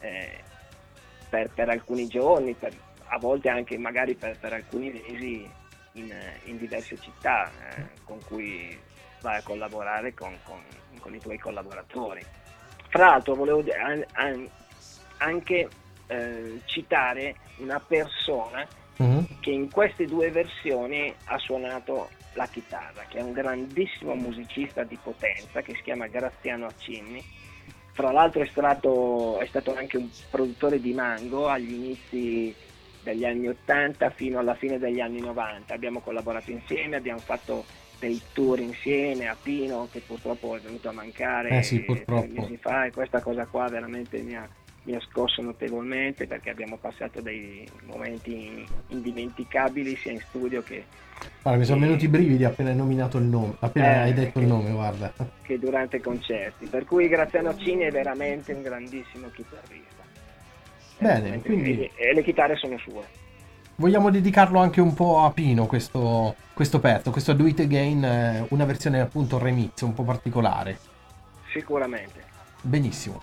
S3: per alcuni giorni, a volte anche magari per alcuni mesi in diverse città con cui vai a collaborare con i tuoi collaboratori. Fra l'altro volevo anche citare una persona
S2: Mhm.
S3: che in queste due versioni ha suonato la chitarra, che è un grandissimo musicista di potenza che si chiama Graziano Accinni. Fra l'altro è stato anche un produttore di Mango agli inizi degli anni 80 fino alla fine degli anni 90. Abbiamo collaborato insieme, abbiamo fatto dei tour insieme a Pino, che purtroppo è venuto a mancare
S2: Sì,
S3: 3
S2: purtroppo.
S3: mesi fa, e questa cosa qua veramente mi ha scosso notevolmente, perché abbiamo passato dei momenti indimenticabili sia in studio
S2: Guarda, mi sono venuti i brividi appena hai nominato il nome, appena hai detto il
S3: che-
S2: nome, guarda.
S3: che durante i concerti. Per cui Graziano Accini è veramente un grandissimo chitarrista.
S2: Bene,
S3: Veramente-
S2: quindi
S3: e le chitarre sono sue.
S2: vogliamo dedicarlo anche un po' a Pino questo pezzo, questo Do It Again, una versione appunto remix un po' particolare.
S3: Sicuramente.
S2: Benissimo.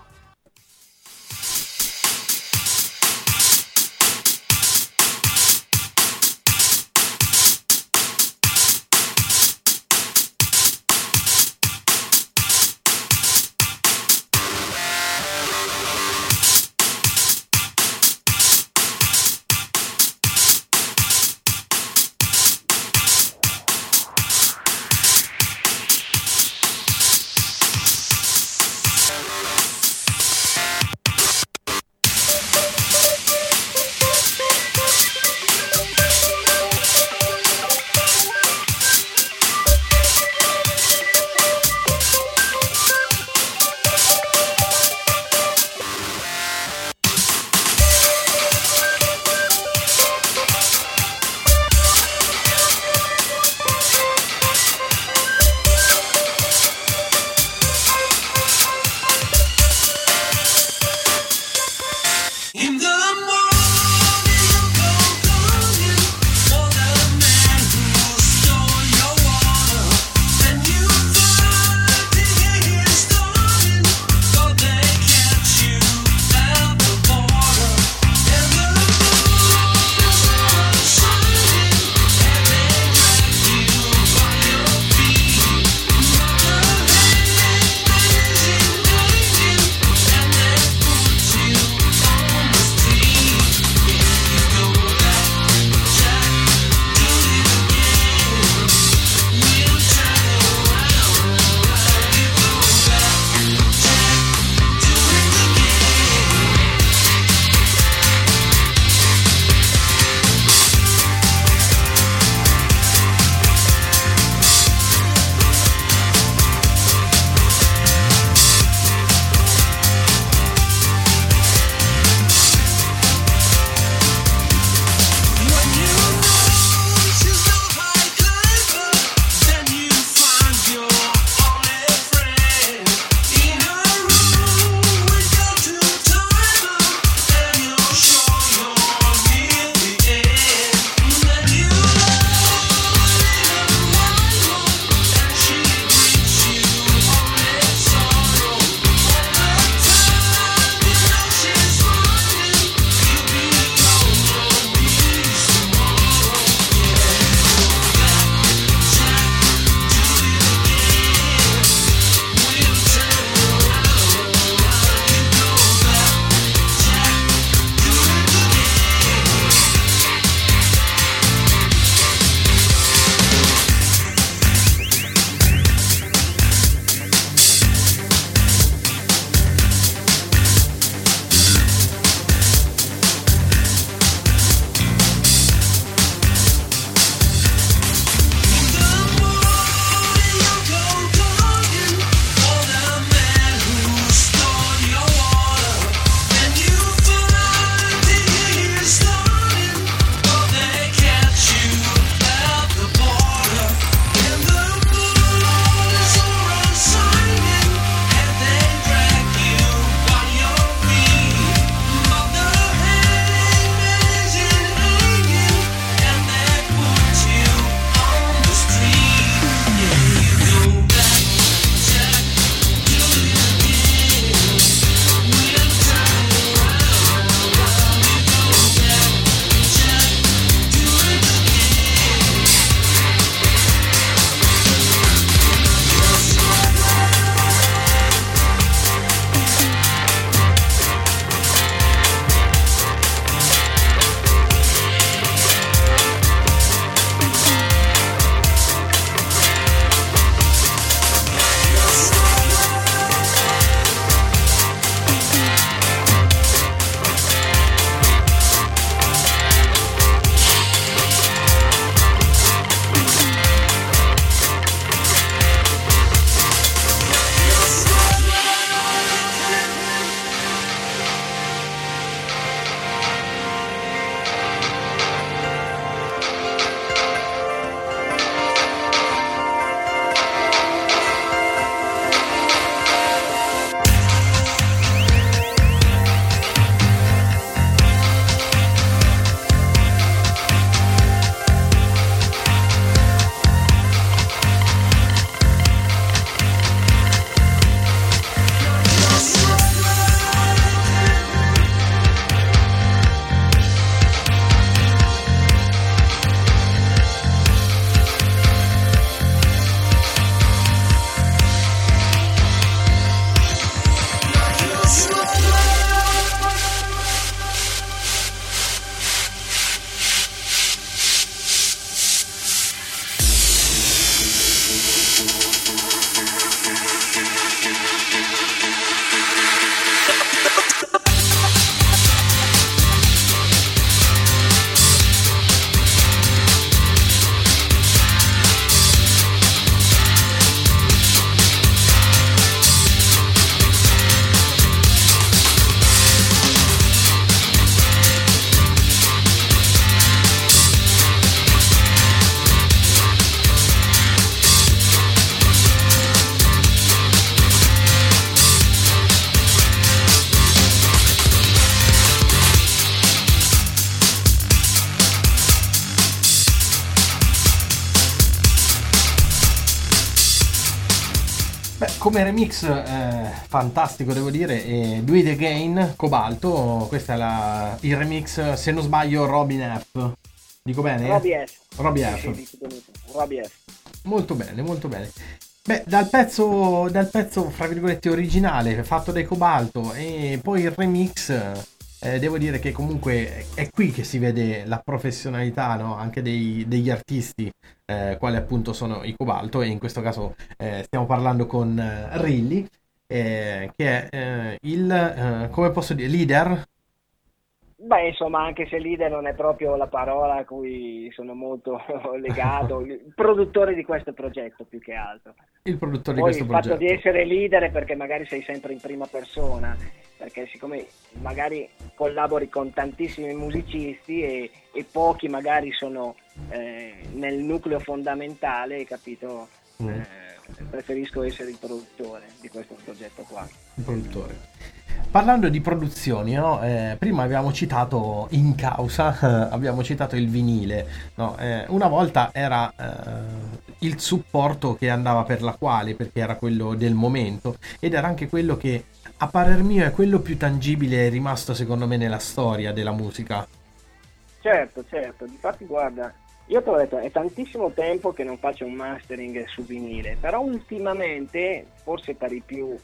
S2: come remix fantastico devo dire, Do It Again, Cobalto, questo è il remix, se non sbaglio, Robin F. Dico bene?
S3: Robbie F.
S2: Robbie
S3: Sì,
S2: F.
S3: dici benissimo. Robbie F.
S2: Molto bene, molto bene. Beh, dal pezzo fra virgolette originale fatto dai Cobalto e poi il remix, devo dire che comunque è qui che si vede la professionalità, no? Anche degli artisti, quali appunto sono i Cobalto, e in questo caso stiamo parlando con Rilli, che è come posso dire, leader.
S3: Beh, insomma, anche se leader non è proprio la parola a cui sono molto legato, il produttore di questo progetto più che altro.
S2: Il produttore
S3: Poi
S2: di questo
S3: il fatto
S2: progetto.
S3: di essere leader è perché magari sei sempre in prima persona, perché siccome magari collabori con tantissimi musicisti e pochi magari sono nel nucleo fondamentale, capito? Preferisco essere il produttore di questo progetto qua.
S2: Il produttore. Parlando di produzioni, no? Prima abbiamo citato in causa, abbiamo citato il vinile, no? Una volta era il supporto che andava per la quale, perché era quello del momento, ed era anche quello che, a parer mio, è quello più tangibile, è rimasto secondo me nella storia della musica.
S3: Certo, difatti guarda, io ti ho detto, è tantissimo tempo che non faccio un mastering su vinile, però ultimamente, forse per i più...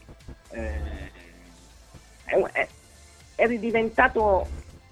S3: è ridiventato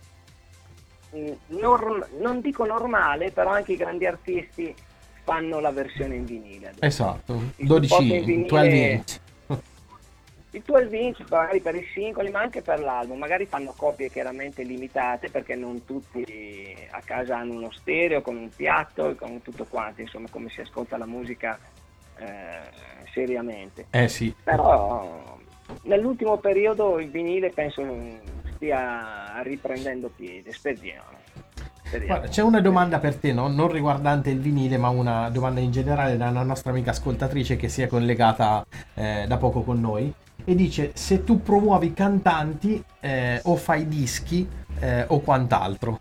S3: non dico normale, però anche i grandi artisti fanno la versione in vinile.
S2: Esatto,
S3: Il
S2: 12
S3: supporto in vinile-
S2: 12 inch.
S3: Il 12 inch magari per i singoli, ma anche per l'album, magari fanno copie chiaramente limitate perché non tutti a casa hanno uno stereo con un piatto e con tutto quanto, insomma, come si ascolta la musica seriamente.
S2: Sì.
S3: Però nell'ultimo periodo il vinile penso stia riprendendo piede, speriamo.
S2: Guarda, c'è una domanda per te, no? Non riguardante il vinile, ma una domanda in generale da una nostra amica ascoltatrice che si è collegata da poco con noi, e dice se tu promuovi cantanti o fai dischi o quant'altro.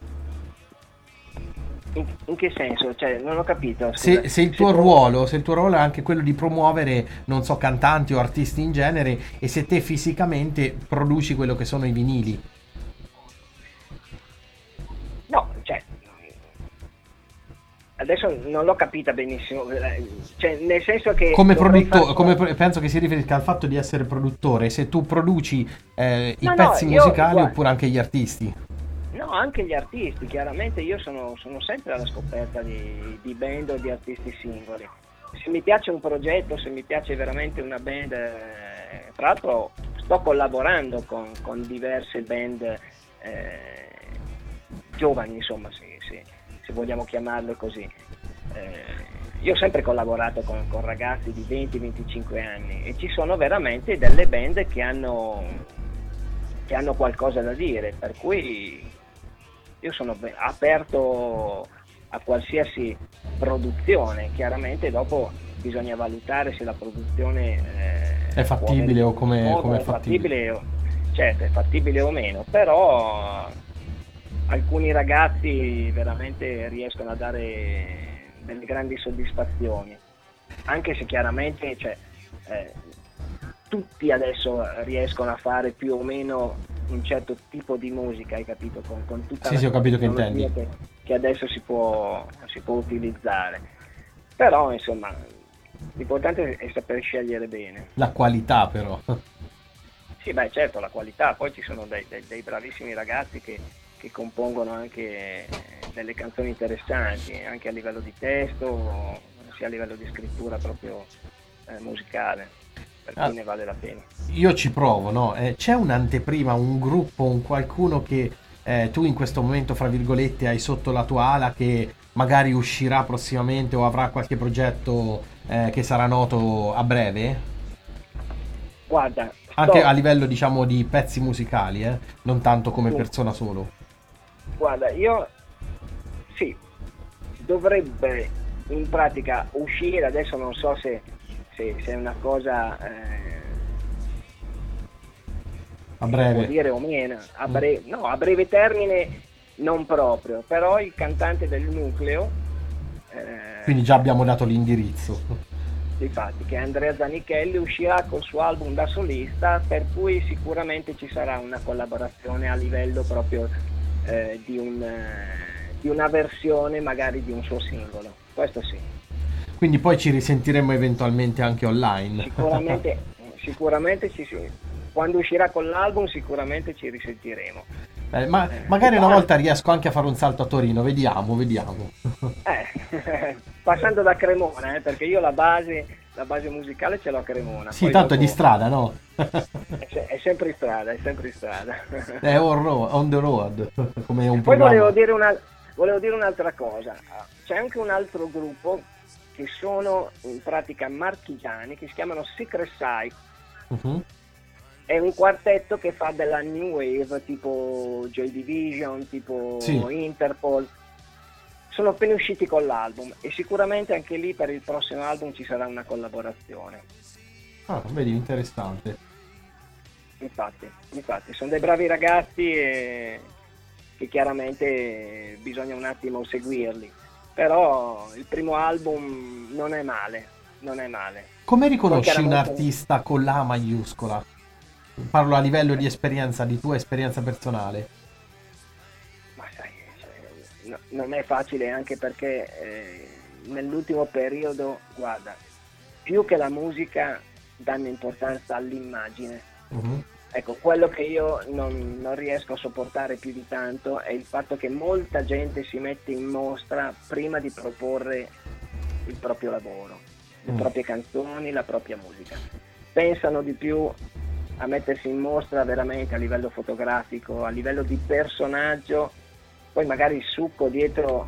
S3: In che senso? Cioè, non ho capito. Scusa.
S2: Se il tuo ruolo è anche quello di promuovere, non so, cantanti o artisti in genere, e se te fisicamente produci quello che sono i vinili.
S3: No, cioè, adesso non l'ho capita benissimo, cioè, nel senso che
S2: Come
S3: dovrei
S2: produttore,
S3: far-
S2: penso che si riferisca al fatto di essere produttore, se tu produci i
S3: No,
S2: pezzi
S3: io,
S2: musicali
S3: guarda,
S2: oppure anche gli artisti.
S3: no, anche gli artisti, chiaramente io sono sempre alla scoperta di band o di artisti singoli. Se mi piace un progetto, se mi piace veramente una band, tra l'altro sto collaborando con diverse band giovani, insomma, se vogliamo chiamarle così. Io ho sempre collaborato con ragazzi di 20-25 anni e ci sono veramente delle band che hanno qualcosa da dire, per cui io sono aperto a qualsiasi produzione. Chiaramente dopo bisogna valutare se la produzione
S2: È fattibile o come è
S3: fattibile. Certo, è fattibile o meno, però alcuni ragazzi veramente riescono a dare delle grandi soddisfazioni, anche se chiaramente tutti adesso riescono a fare più o meno un certo tipo di musica, hai capito? Con tutta
S2: Sì, ho capito che
S3: tecnologia
S2: intendi.
S3: che adesso si può utilizzare, però insomma l'importante è saper scegliere bene.
S2: La qualità però.
S3: Sì, beh, certo, la qualità, poi ci sono dei bravissimi ragazzi che compongono anche delle canzoni interessanti, anche a livello di testo, sia a livello di scrittura proprio musicale, per cui ne vale la pena.
S2: Io ci provo, no? C'è un'anteprima, un gruppo, un qualcuno che tu in questo momento, fra virgolette, hai sotto la tua ala, che magari uscirà prossimamente o avrà qualche progetto che sarà noto a breve?
S3: Guarda,
S2: Anche a livello, diciamo, di pezzi musicali, non tanto come
S3: Sì.
S2: persona solo.
S3: Guarda, io sì, dovrebbe in pratica uscire, adesso non so se è una cosa
S2: A
S3: si può
S2: breve.
S3: dire o meno, a breve termine non proprio, però il cantante del nucleo
S2: Quindi già abbiamo dato l'indirizzo.
S3: Difatti, che Andrea Zanichelli uscirà col suo album da solista, per cui sicuramente ci sarà una collaborazione a livello proprio di una versione magari di un suo singolo, questo sì.
S2: Quindi poi ci risentiremo eventualmente anche online.
S3: Sicuramente quando uscirà con l'album sicuramente ci risentiremo.
S2: Magari una volta riesco anche a fare un salto a Torino, vediamo.
S3: Passando da Cremona, perché io la base musicale ce l'ho a Cremona.
S2: Sì,
S3: poi
S2: tanto è
S3: dopo
S2: di strada, no?
S3: è sempre in strada.
S2: È on the road, come un
S3: Poi
S2: programma.
S3: volevo dire un'altra cosa. C'è anche un altro gruppo che sono in pratica marchigiani, che si chiamano Secret Sight.
S2: Mhm.
S3: È un quartetto che fa della new wave, tipo Joy Division, tipo
S2: Sì.
S3: Interpol. Sono appena usciti con l'album e sicuramente anche lì per il prossimo album ci sarà una collaborazione.
S2: Ah, vedi, interessante.
S3: Infatti, sono dei bravi ragazzi e che chiaramente bisogna un attimo seguirli. Però il primo album non è male.
S2: Come riconosci
S3: Poi
S2: un
S3: chiaramente-
S2: artista con la A maiuscola? Parlo a livello di esperienza, di tua esperienza personale.
S3: Ma sai, non è facile, anche perché nell'ultimo periodo, guarda, più che la musica danno importanza all'immagine.
S2: Mhm.
S3: Ecco, quello che io non riesco a sopportare più di tanto è il fatto che molta gente si mette in mostra prima di proporre il proprio lavoro, le proprie canzoni, la propria musica. Pensano di più a mettersi in mostra veramente a livello fotografico, a livello di personaggio, poi magari il succo dietro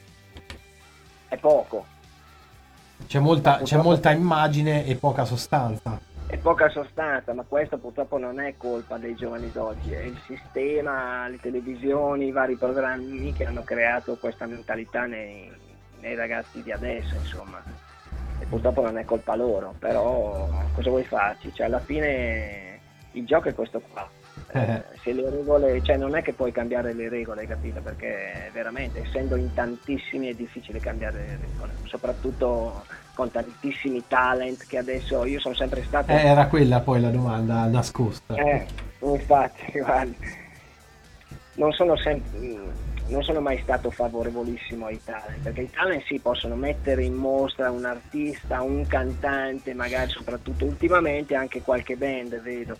S3: è poco.
S2: C'è molta immagine e poca sostanza.
S3: È poca sostanza, ma questo purtroppo non è colpa dei giovani d'oggi, è il sistema, le televisioni, i vari programmi che hanno creato questa mentalità nei ragazzi di adesso, insomma. E purtroppo non è colpa loro, però cosa vuoi farci? Cioè, alla fine il gioco è questo qua. Se le regole, cioè non è che puoi cambiare le regole, capito? Perché veramente, essendo in tantissimi, è difficile cambiare le regole, soprattutto con tantissimi talent che adesso io sono sempre stato
S2: Era quella poi la domanda nascosta.
S3: infatti, guarda, non sono mai stato favorevolissimo ai talent, perché i talent sì possono mettere in mostra un artista, un cantante, magari soprattutto ultimamente anche qualche band vedo,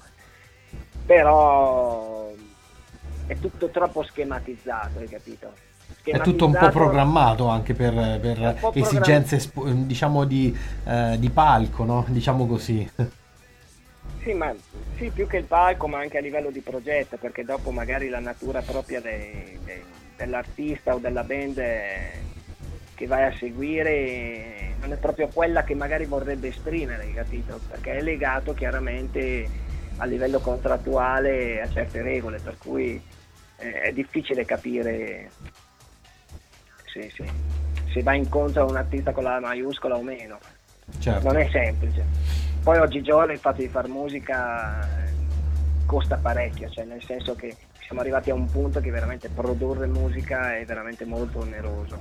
S3: però è tutto troppo schematizzato, hai capito?
S2: È tutto un po'
S3: Schematizzato.
S2: programmato anche per
S3: un po'
S2: esigenze diciamo di palco, no? Diciamo così.
S3: Sì, più che il palco, ma anche a livello di progetto, perché dopo magari la natura propria dell'artista o della band che vai a seguire non è proprio quella che magari vorrebbe esprimere, capito? Perché è legato chiaramente a livello contrattuale a certe regole, per cui è difficile capire se va incontro a un artista con la maiuscola o meno.
S2: Certo.
S3: Non è semplice. Poi oggigiorno il fatto di fare musica costa parecchio, cioè nel senso che siamo arrivati a un punto che veramente produrre musica è veramente molto oneroso.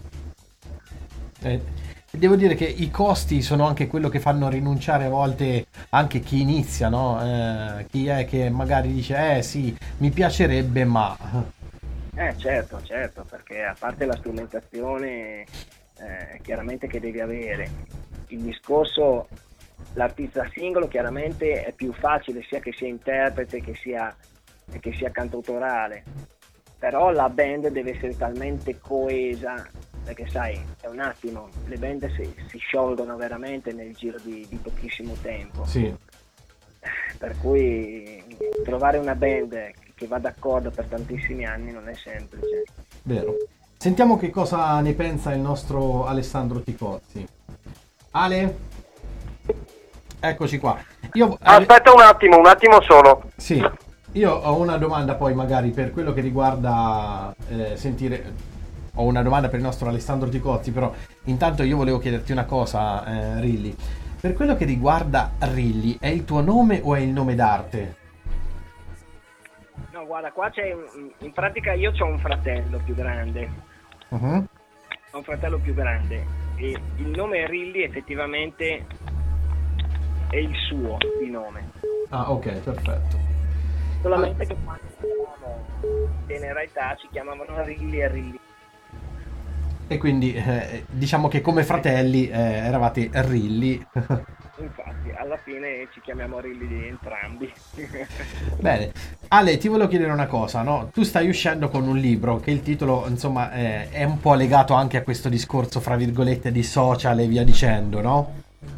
S2: Devo dire che i costi sono anche quello che fanno rinunciare a volte anche chi inizia, no? Chi è che magari dice sì, mi piacerebbe, ma
S3: Certo, perché a parte la strumentazione chiaramente che devi avere, il discorso, l'artista singolo chiaramente è più facile sia che sia interprete che sia cantautorale, però la band deve essere talmente coesa, perché sai, è un attimo, le band si sciolgono veramente nel giro di pochissimo tempo.
S2: sì.
S3: Per cui trovare una band che va d'accordo per tantissimi anni non è semplice.
S2: Vero. Sentiamo che cosa ne pensa il nostro Alessandro Ticozzi. Ale? Eccoci qua.
S4: Aspetta un attimo solo.
S2: Sì, io ho una domanda poi magari per quello che riguarda sentire. Ho una domanda per il nostro Alessandro Ticozzi, però intanto io volevo chiederti una cosa, Rilli. Per quello che riguarda Rilli, è il tuo nome o è il nome d'arte?
S3: No, guarda, qua c'è in pratica io ho un fratello più grande.
S2: Uh-huh.
S3: Ho un fratello più grande e il nome Rilli effettivamente è il suo di nome.
S2: Ah, ok, perfetto.
S3: Solamente che quando eravamo in tenera età ci chiamavano Rilli e Rilli.
S2: E quindi diciamo che come fratelli eravate Rilli.
S3: Infatti, alla fine ci chiamiamo Rilli di entrambi.
S2: Bene, Ale, ti volevo chiedere una cosa, no? Tu stai uscendo con un libro che il titolo, insomma, è un po' legato anche a questo discorso, fra virgolette, di social e via dicendo, no?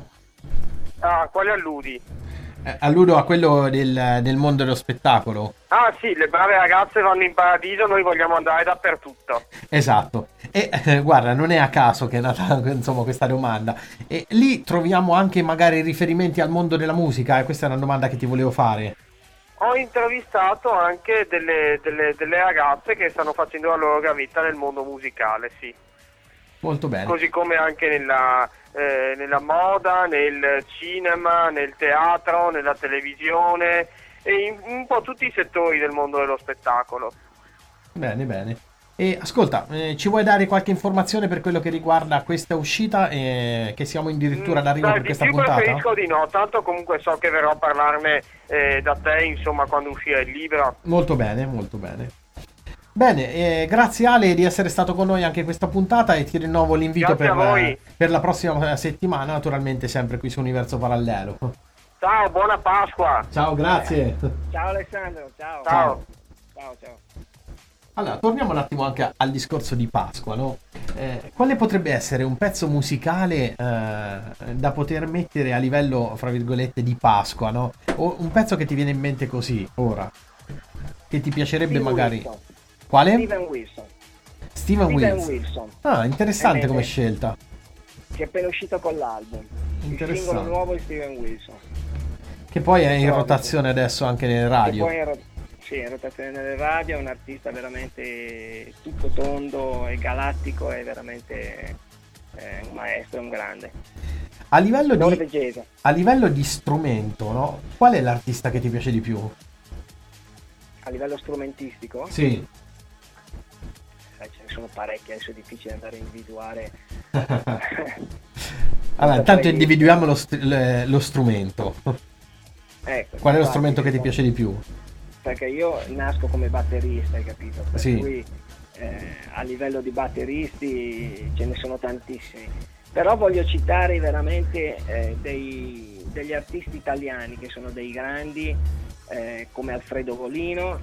S4: Ah, quale alludi?
S2: Alludo a quello del mondo dello spettacolo.
S4: Ah sì, le brave ragazze vanno in paradiso, noi vogliamo andare dappertutto.
S2: Esatto. E guarda, non è a caso che è nata, insomma, questa domanda. E lì troviamo anche magari riferimenti al mondo della musica, e questa è una domanda che ti volevo fare.
S4: Ho intervistato anche delle ragazze che stanno facendo la loro gavetta nel mondo musicale, sì.
S2: Molto bene.
S4: Così come anche nella moda, nel cinema, nel teatro, nella televisione e in un po' tutti i settori del mondo dello spettacolo.
S2: Bene, bene. E ascolta, ci vuoi dare qualche informazione per quello che riguarda questa uscita, che siamo addirittura d'arrivo per questa
S4: Io
S2: puntata?
S4: preferisco di no, tanto comunque so che verrò a parlarne da te, insomma, quando uscirà il libro.
S2: Molto bene, molto bene. Bene, grazie Ale di essere stato con noi anche questa puntata, e ti rinnovo l'invito
S4: Grazie a voi.
S2: per la prossima settimana, naturalmente sempre qui su Universo Parallelo.
S4: Ciao, buona Pasqua.
S2: Ciao, grazie.
S3: Ciao Alessandro, ciao.
S4: Ciao.
S3: Ciao, ciao.
S2: Allora, torniamo un attimo anche al discorso di Pasqua, no? Quale potrebbe essere un pezzo musicale da poter mettere a livello, fra virgolette, di Pasqua, no? O un pezzo che ti viene in mente così, ora, che ti piacerebbe
S3: Steven
S2: magari...
S3: Wilson.
S2: Quale?
S3: Steven Wilson.
S2: Steven
S3: Steven
S2: Wilson.
S3: Wilson.
S2: Ah, interessante
S3: Bene.
S2: come scelta.
S3: Che è appena uscito con l'album. Il
S2: Interessante.
S3: singolo nuovo di Steven Wilson.
S2: Che poi è in
S3: Proprio.
S2: rotazione adesso anche nelle
S3: E
S2: radio.
S3: poi sì, in rotazione nelle radio, è un artista veramente tutto tondo e galattico, è veramente un maestro, un grande.
S2: A livello di,
S3: Norvegese.
S2: a livello di strumento, no? Qual è l'artista che ti piace di più?
S3: A livello strumentistico,
S2: Sì.
S3: sai, ce ne sono parecchi, adesso è difficile andare a individuare.
S2: Allora, intanto individuiamo lo strumento.
S3: Ecco,
S2: Qual è lo
S3: infatti,
S2: strumento che ti piace di più?
S3: Perché io nasco come batterista, hai capito? Per
S2: Sì.
S3: cui a livello di batteristi ce ne sono tantissimi. Però voglio citare veramente degli artisti italiani che sono dei grandi, come Alfredo Golino,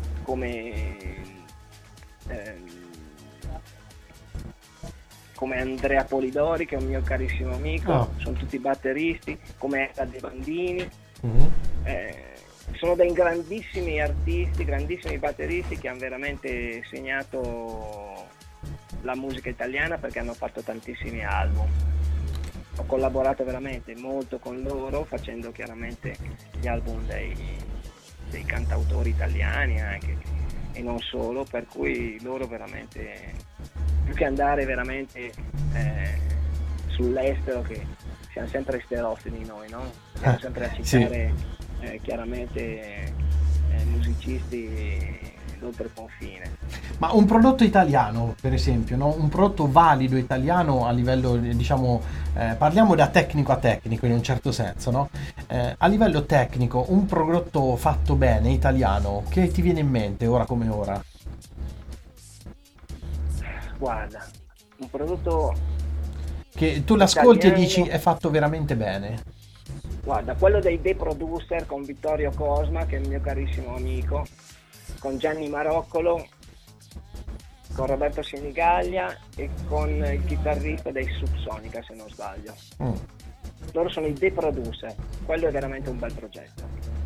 S3: come Andrea Polidori, che è un mio carissimo amico,
S2: Oh.
S3: sono tutti batteristi, come Etta De Bandini.
S2: Mhm.
S3: Sono dei grandissimi artisti, grandissimi batteristi che hanno veramente segnato la musica italiana, perché hanno fatto tantissimi album. Ho collaborato veramente molto con loro, facendo chiaramente gli album dei cantautori italiani anche, e non solo, per cui loro veramente, più che andare veramente sull'estero, che siamo sempre esterofili noi, no? Siamo sempre a citare chiaramente musicisti d'oltreconfine.
S2: Ma un prodotto italiano, per esempio, no? Un prodotto valido italiano a livello, diciamo, parliamo da tecnico a tecnico in un certo senso, no? A livello tecnico, un prodotto fatto bene, italiano, che ti viene in mente ora come ora?
S3: Guarda, un prodotto,
S2: Che tu l'ascolti e
S3: italiano.
S2: dici è fatto veramente bene.
S3: guarda, quello dei The Producer con Vittorio Cosma, che è il mio carissimo amico, con Gianni Maroccolo, con Roberto Sinigaglia e con il chitarrista dei Subsonica, se non sbaglio.
S2: Mm.
S3: Loro sono i The Producer, quello è veramente un bel progetto.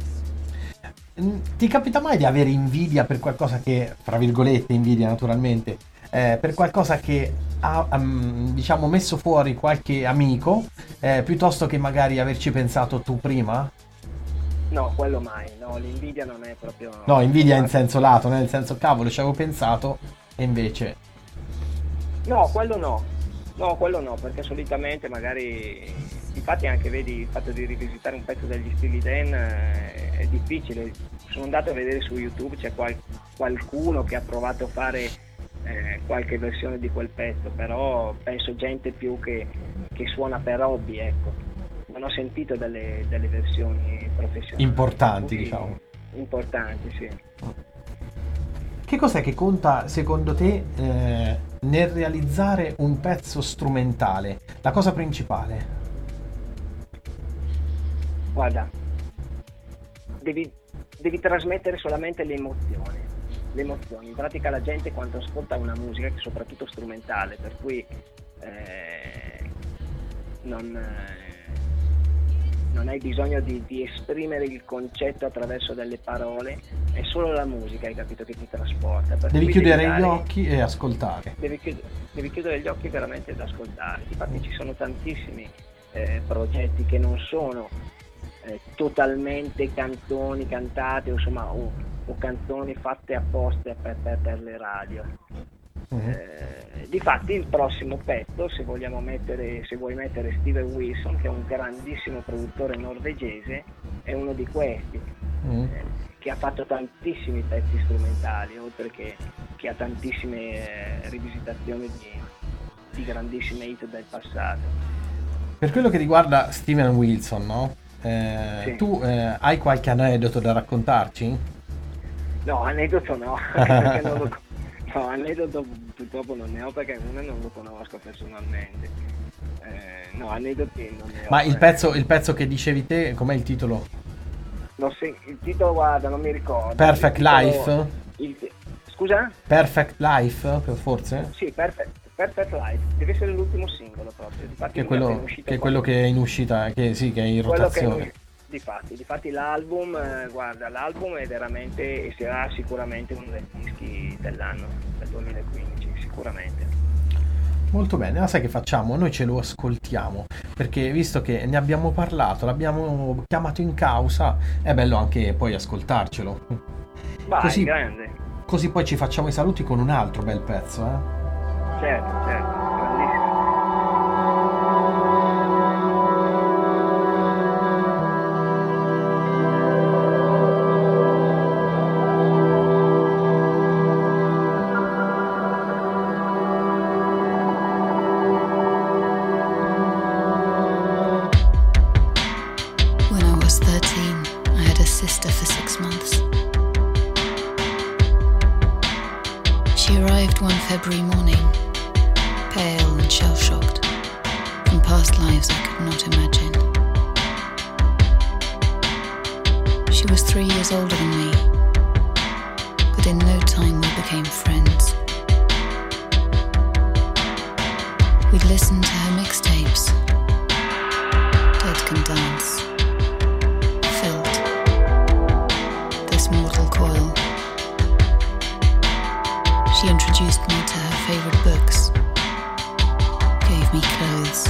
S2: Ti capita mai di avere invidia per qualcosa che, fra virgolette, invidia naturalmente, per qualcosa che ha, diciamo, messo fuori qualche amico, piuttosto che magari averci pensato tu prima?
S3: No, quello mai, no, l'invidia non è proprio...
S2: No, invidia in senso lato, nel senso, cavolo, ci avevo pensato, e invece...
S3: No, quello no, perché solitamente magari, infatti anche vedi il fatto di rivisitare un pezzo degli Steely Dan è difficile. Sono andato a vedere su YouTube, c'è qualcuno che ha provato a fare qualche versione di quel pezzo, però penso gente più che suona per hobby, ecco. non ho sentito delle versioni professionali.
S2: Importanti,
S3: Quindi,
S2: diciamo.
S3: Importanti, sì.
S2: Che cos'è che conta secondo te nel realizzare un pezzo strumentale? La cosa principale?
S3: Guarda, devi trasmettere solamente le emozioni. Le emozioni. In pratica la gente quando ascolta una musica, che soprattutto strumentale, per cui non hai bisogno di esprimere il concetto attraverso delle parole, è solo la musica, hai capito, che ti trasporta. Per
S2: Devi
S3: cui
S2: chiudere
S3: devi
S2: gli
S3: dare-
S2: occhi e ascoltare.
S3: devi chiudere gli occhi veramente ad ascoltare. Infatti ci sono tantissimi progetti che non sono totalmente canzoni cantate o, insomma, o canzoni fatte apposta per le radio. Difatti il prossimo pezzo, se vuoi mettere Steven Wilson, che è un grandissimo produttore norvegese, è uno di questi, che ha fatto tantissimi pezzi strumentali, oltre che ha tantissime rivisitazioni di grandissime hit del passato.
S2: Per quello che riguarda Steven Wilson, no?
S3: Sì.
S2: Tu hai qualche aneddoto da raccontarci?
S3: No, aneddoto no, perché non lo no, aneddoto purtroppo non ne ho, perché uno non lo conosco personalmente. No, aneddoti non ne ho.
S2: Ma il pezzo che dicevi te, com'è il titolo?
S3: Il titolo, guarda, non mi ricordo.
S2: Perfect
S3: Il titolo-
S2: Life?
S3: Scusa?
S2: Perfect Life, forse?
S3: Sì, Perfect Life. Deve essere l'ultimo singolo proprio. Difatti
S2: Che è
S3: lui è appena
S2: quello
S3: uscito
S2: che, è quello che è in uscita, che sì, che è in
S3: quello che è
S2: rotazione.
S3: Difatti l'album, guarda, l'album è veramente, e sarà sicuramente uno dei dischi dell'anno, del 2015, sicuramente.
S2: Molto bene, ma sai che facciamo? Noi ce lo ascoltiamo, perché visto che ne abbiamo parlato, l'abbiamo chiamato in causa, è bello anche poi ascoltarcelo.
S3: Vai,
S2: Così-
S3: grande.
S2: Così poi ci facciamo i saluti con un altro bel pezzo,
S3: Certo, grandissimo.
S5: When I was 13, I had a sister for 6 months. She arrived one February morning, pale and shell-shocked, from past lives I could not imagine. She was 3 years older than me, but in no time we became friends. We'd listen to her mixtapes, Dead Can Dance, Felt, This Mortal Coil. She introduced me to her favorite books, gave me clothes,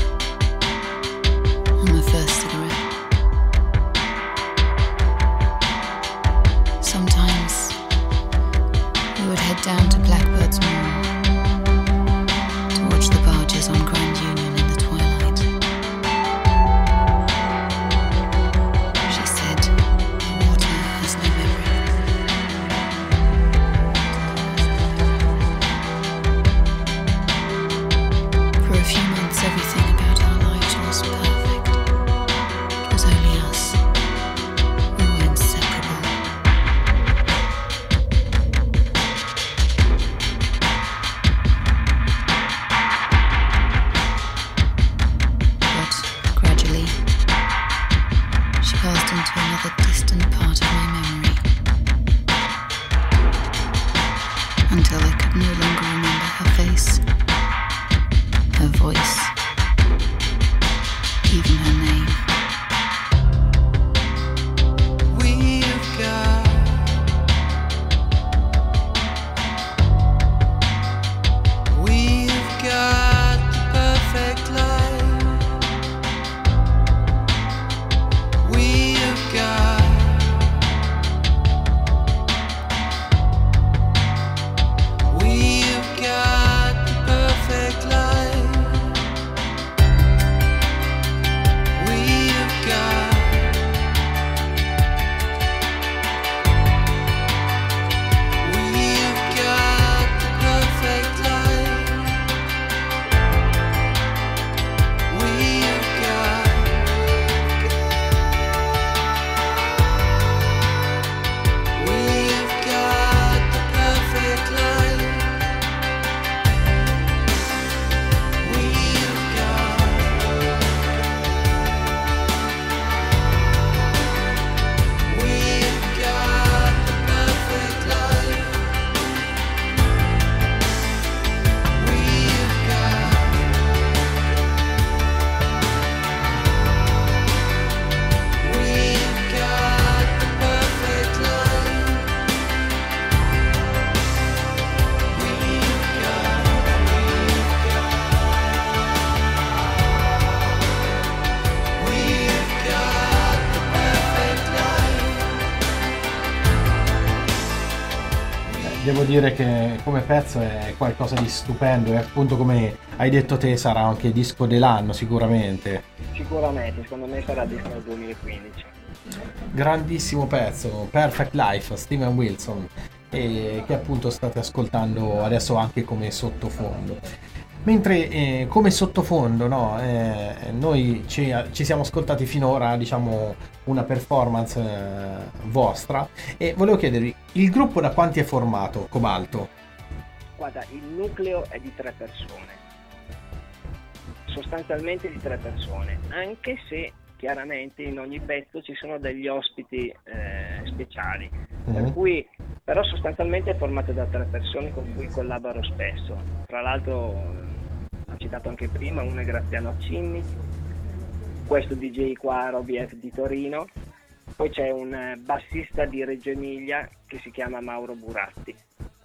S5: and my first cigarette. Sometimes we would head down to Blackbird's Moor to watch the barges on Grand Union in the twilight. She said, the water has no memory. For a few months, everything about our lives was perfect. It was only us. We were inseparable. But gradually, she passed into another distant part of my memory, until I could no longer remember her face, her voice, even her name.
S1: We've got the perfect life. We've got
S2: devo dire che come pezzo è qualcosa di stupendo e appunto come hai detto te sarà anche disco dell'anno sicuramente.
S3: Sicuramente, secondo me sarà disco del 2015.
S2: Grandissimo pezzo, Perfect Life, Steven Wilson, e che appunto state ascoltando adesso anche come sottofondo. Mentre come sottofondo, no, noi ci siamo ascoltati finora, diciamo, una performance vostra, e volevo chiedervi, il gruppo da quanti è formato, Cobalto?
S3: Guarda, il nucleo è di 3 persone, sostanzialmente di 3 persone, anche se chiaramente in ogni pezzo ci sono degli ospiti speciali, per cui però sostanzialmente è formato da 3 persone con cui collaboro spesso. Tra l'altro ho citato anche prima, uno è Graziano Accinni, questo DJ qua Roby F di Torino, poi c'è un bassista di Reggio Emilia che si chiama Mauro Buratti.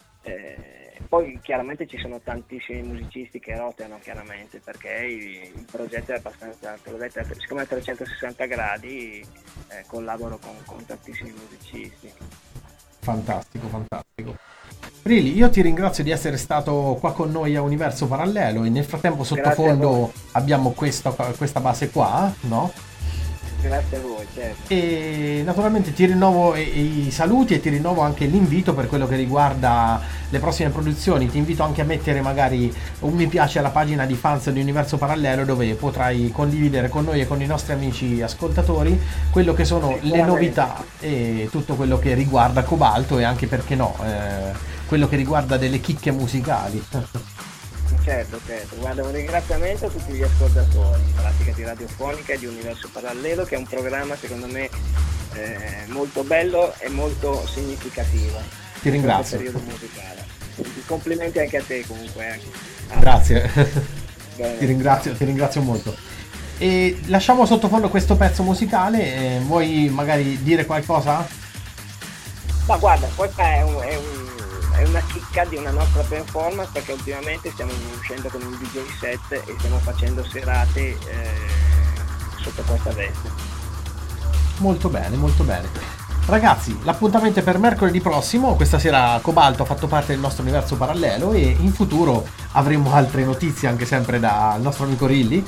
S3: Poi chiaramente ci sono tantissimi musicisti che roteano, chiaramente, perché il progetto è abbastanza, siccome è a 360 gradi collaboro con tantissimi musicisti.
S2: Fantastico, fantastico. Rilly, io ti ringrazio di essere stato qua con noi a Universo Parallelo, e nel frattempo sottofondo abbiamo questa base qua, no?
S3: Grazie a voi, certo.
S2: E naturalmente ti rinnovo i saluti e ti rinnovo anche l'invito per quello che riguarda le prossime produzioni. Ti invito anche a mettere magari un mi piace alla pagina di fans di Universo Parallelo, dove potrai condividere con noi e con i nostri amici ascoltatori quello che sono le novità e tutto quello che riguarda Cobalto, e anche, perché no, quello che riguarda delle chicche musicali.
S3: Certo, guarda, un ringraziamento a tutti gli ascoltatori in pratica di Radiofonica e di Universo Parallelo, che è un programma secondo me molto bello e molto significativo.
S2: Ti ringrazio.
S3: In questo periodo musicale. Complimenti anche a te comunque.
S2: Grazie.
S3: Bene.
S2: Ti ringrazio molto. E lasciamo sottofondo questo pezzo musicale, vuoi magari dire qualcosa?
S3: Ma guarda, questa è una chicca di una nostra performance, perché ultimamente stiamo uscendo con un DJ set e stiamo facendo serate sotto questa veste.
S2: Molto bene, molto bene. Ragazzi, l'appuntamento è per mercoledì prossimo. Questa sera Cobalto ha fatto parte del nostro Universo Parallelo, e in futuro avremo altre notizie anche sempre dal nostro amico Rilly.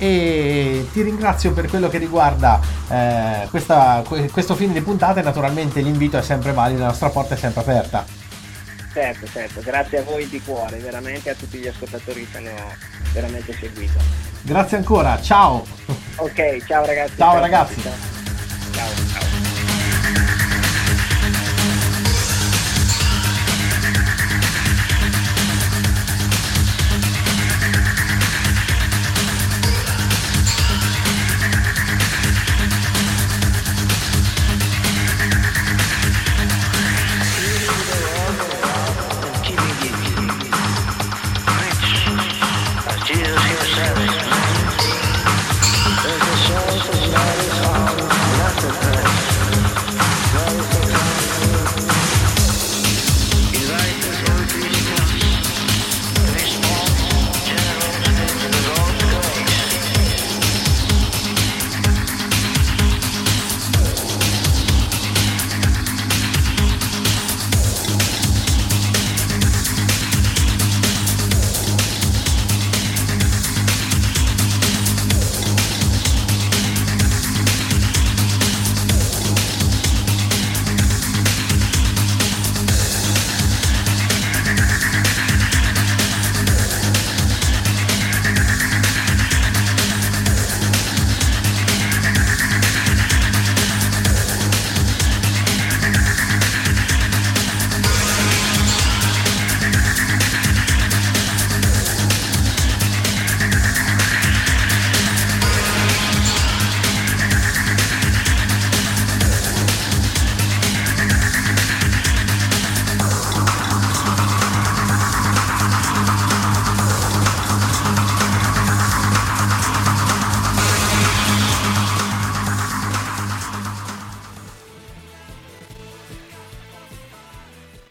S2: E ti ringrazio per quello che riguarda questo fine di puntata, e naturalmente l'invito è sempre valido, la nostra porta è sempre aperta.
S3: Certo, grazie a voi di cuore, veramente, a tutti gli ascoltatori che ci hanno veramente seguito.
S2: Grazie ancora, ciao!
S3: Ok, ciao ragazzi.
S2: Ciao ragazzi.
S3: Ciao.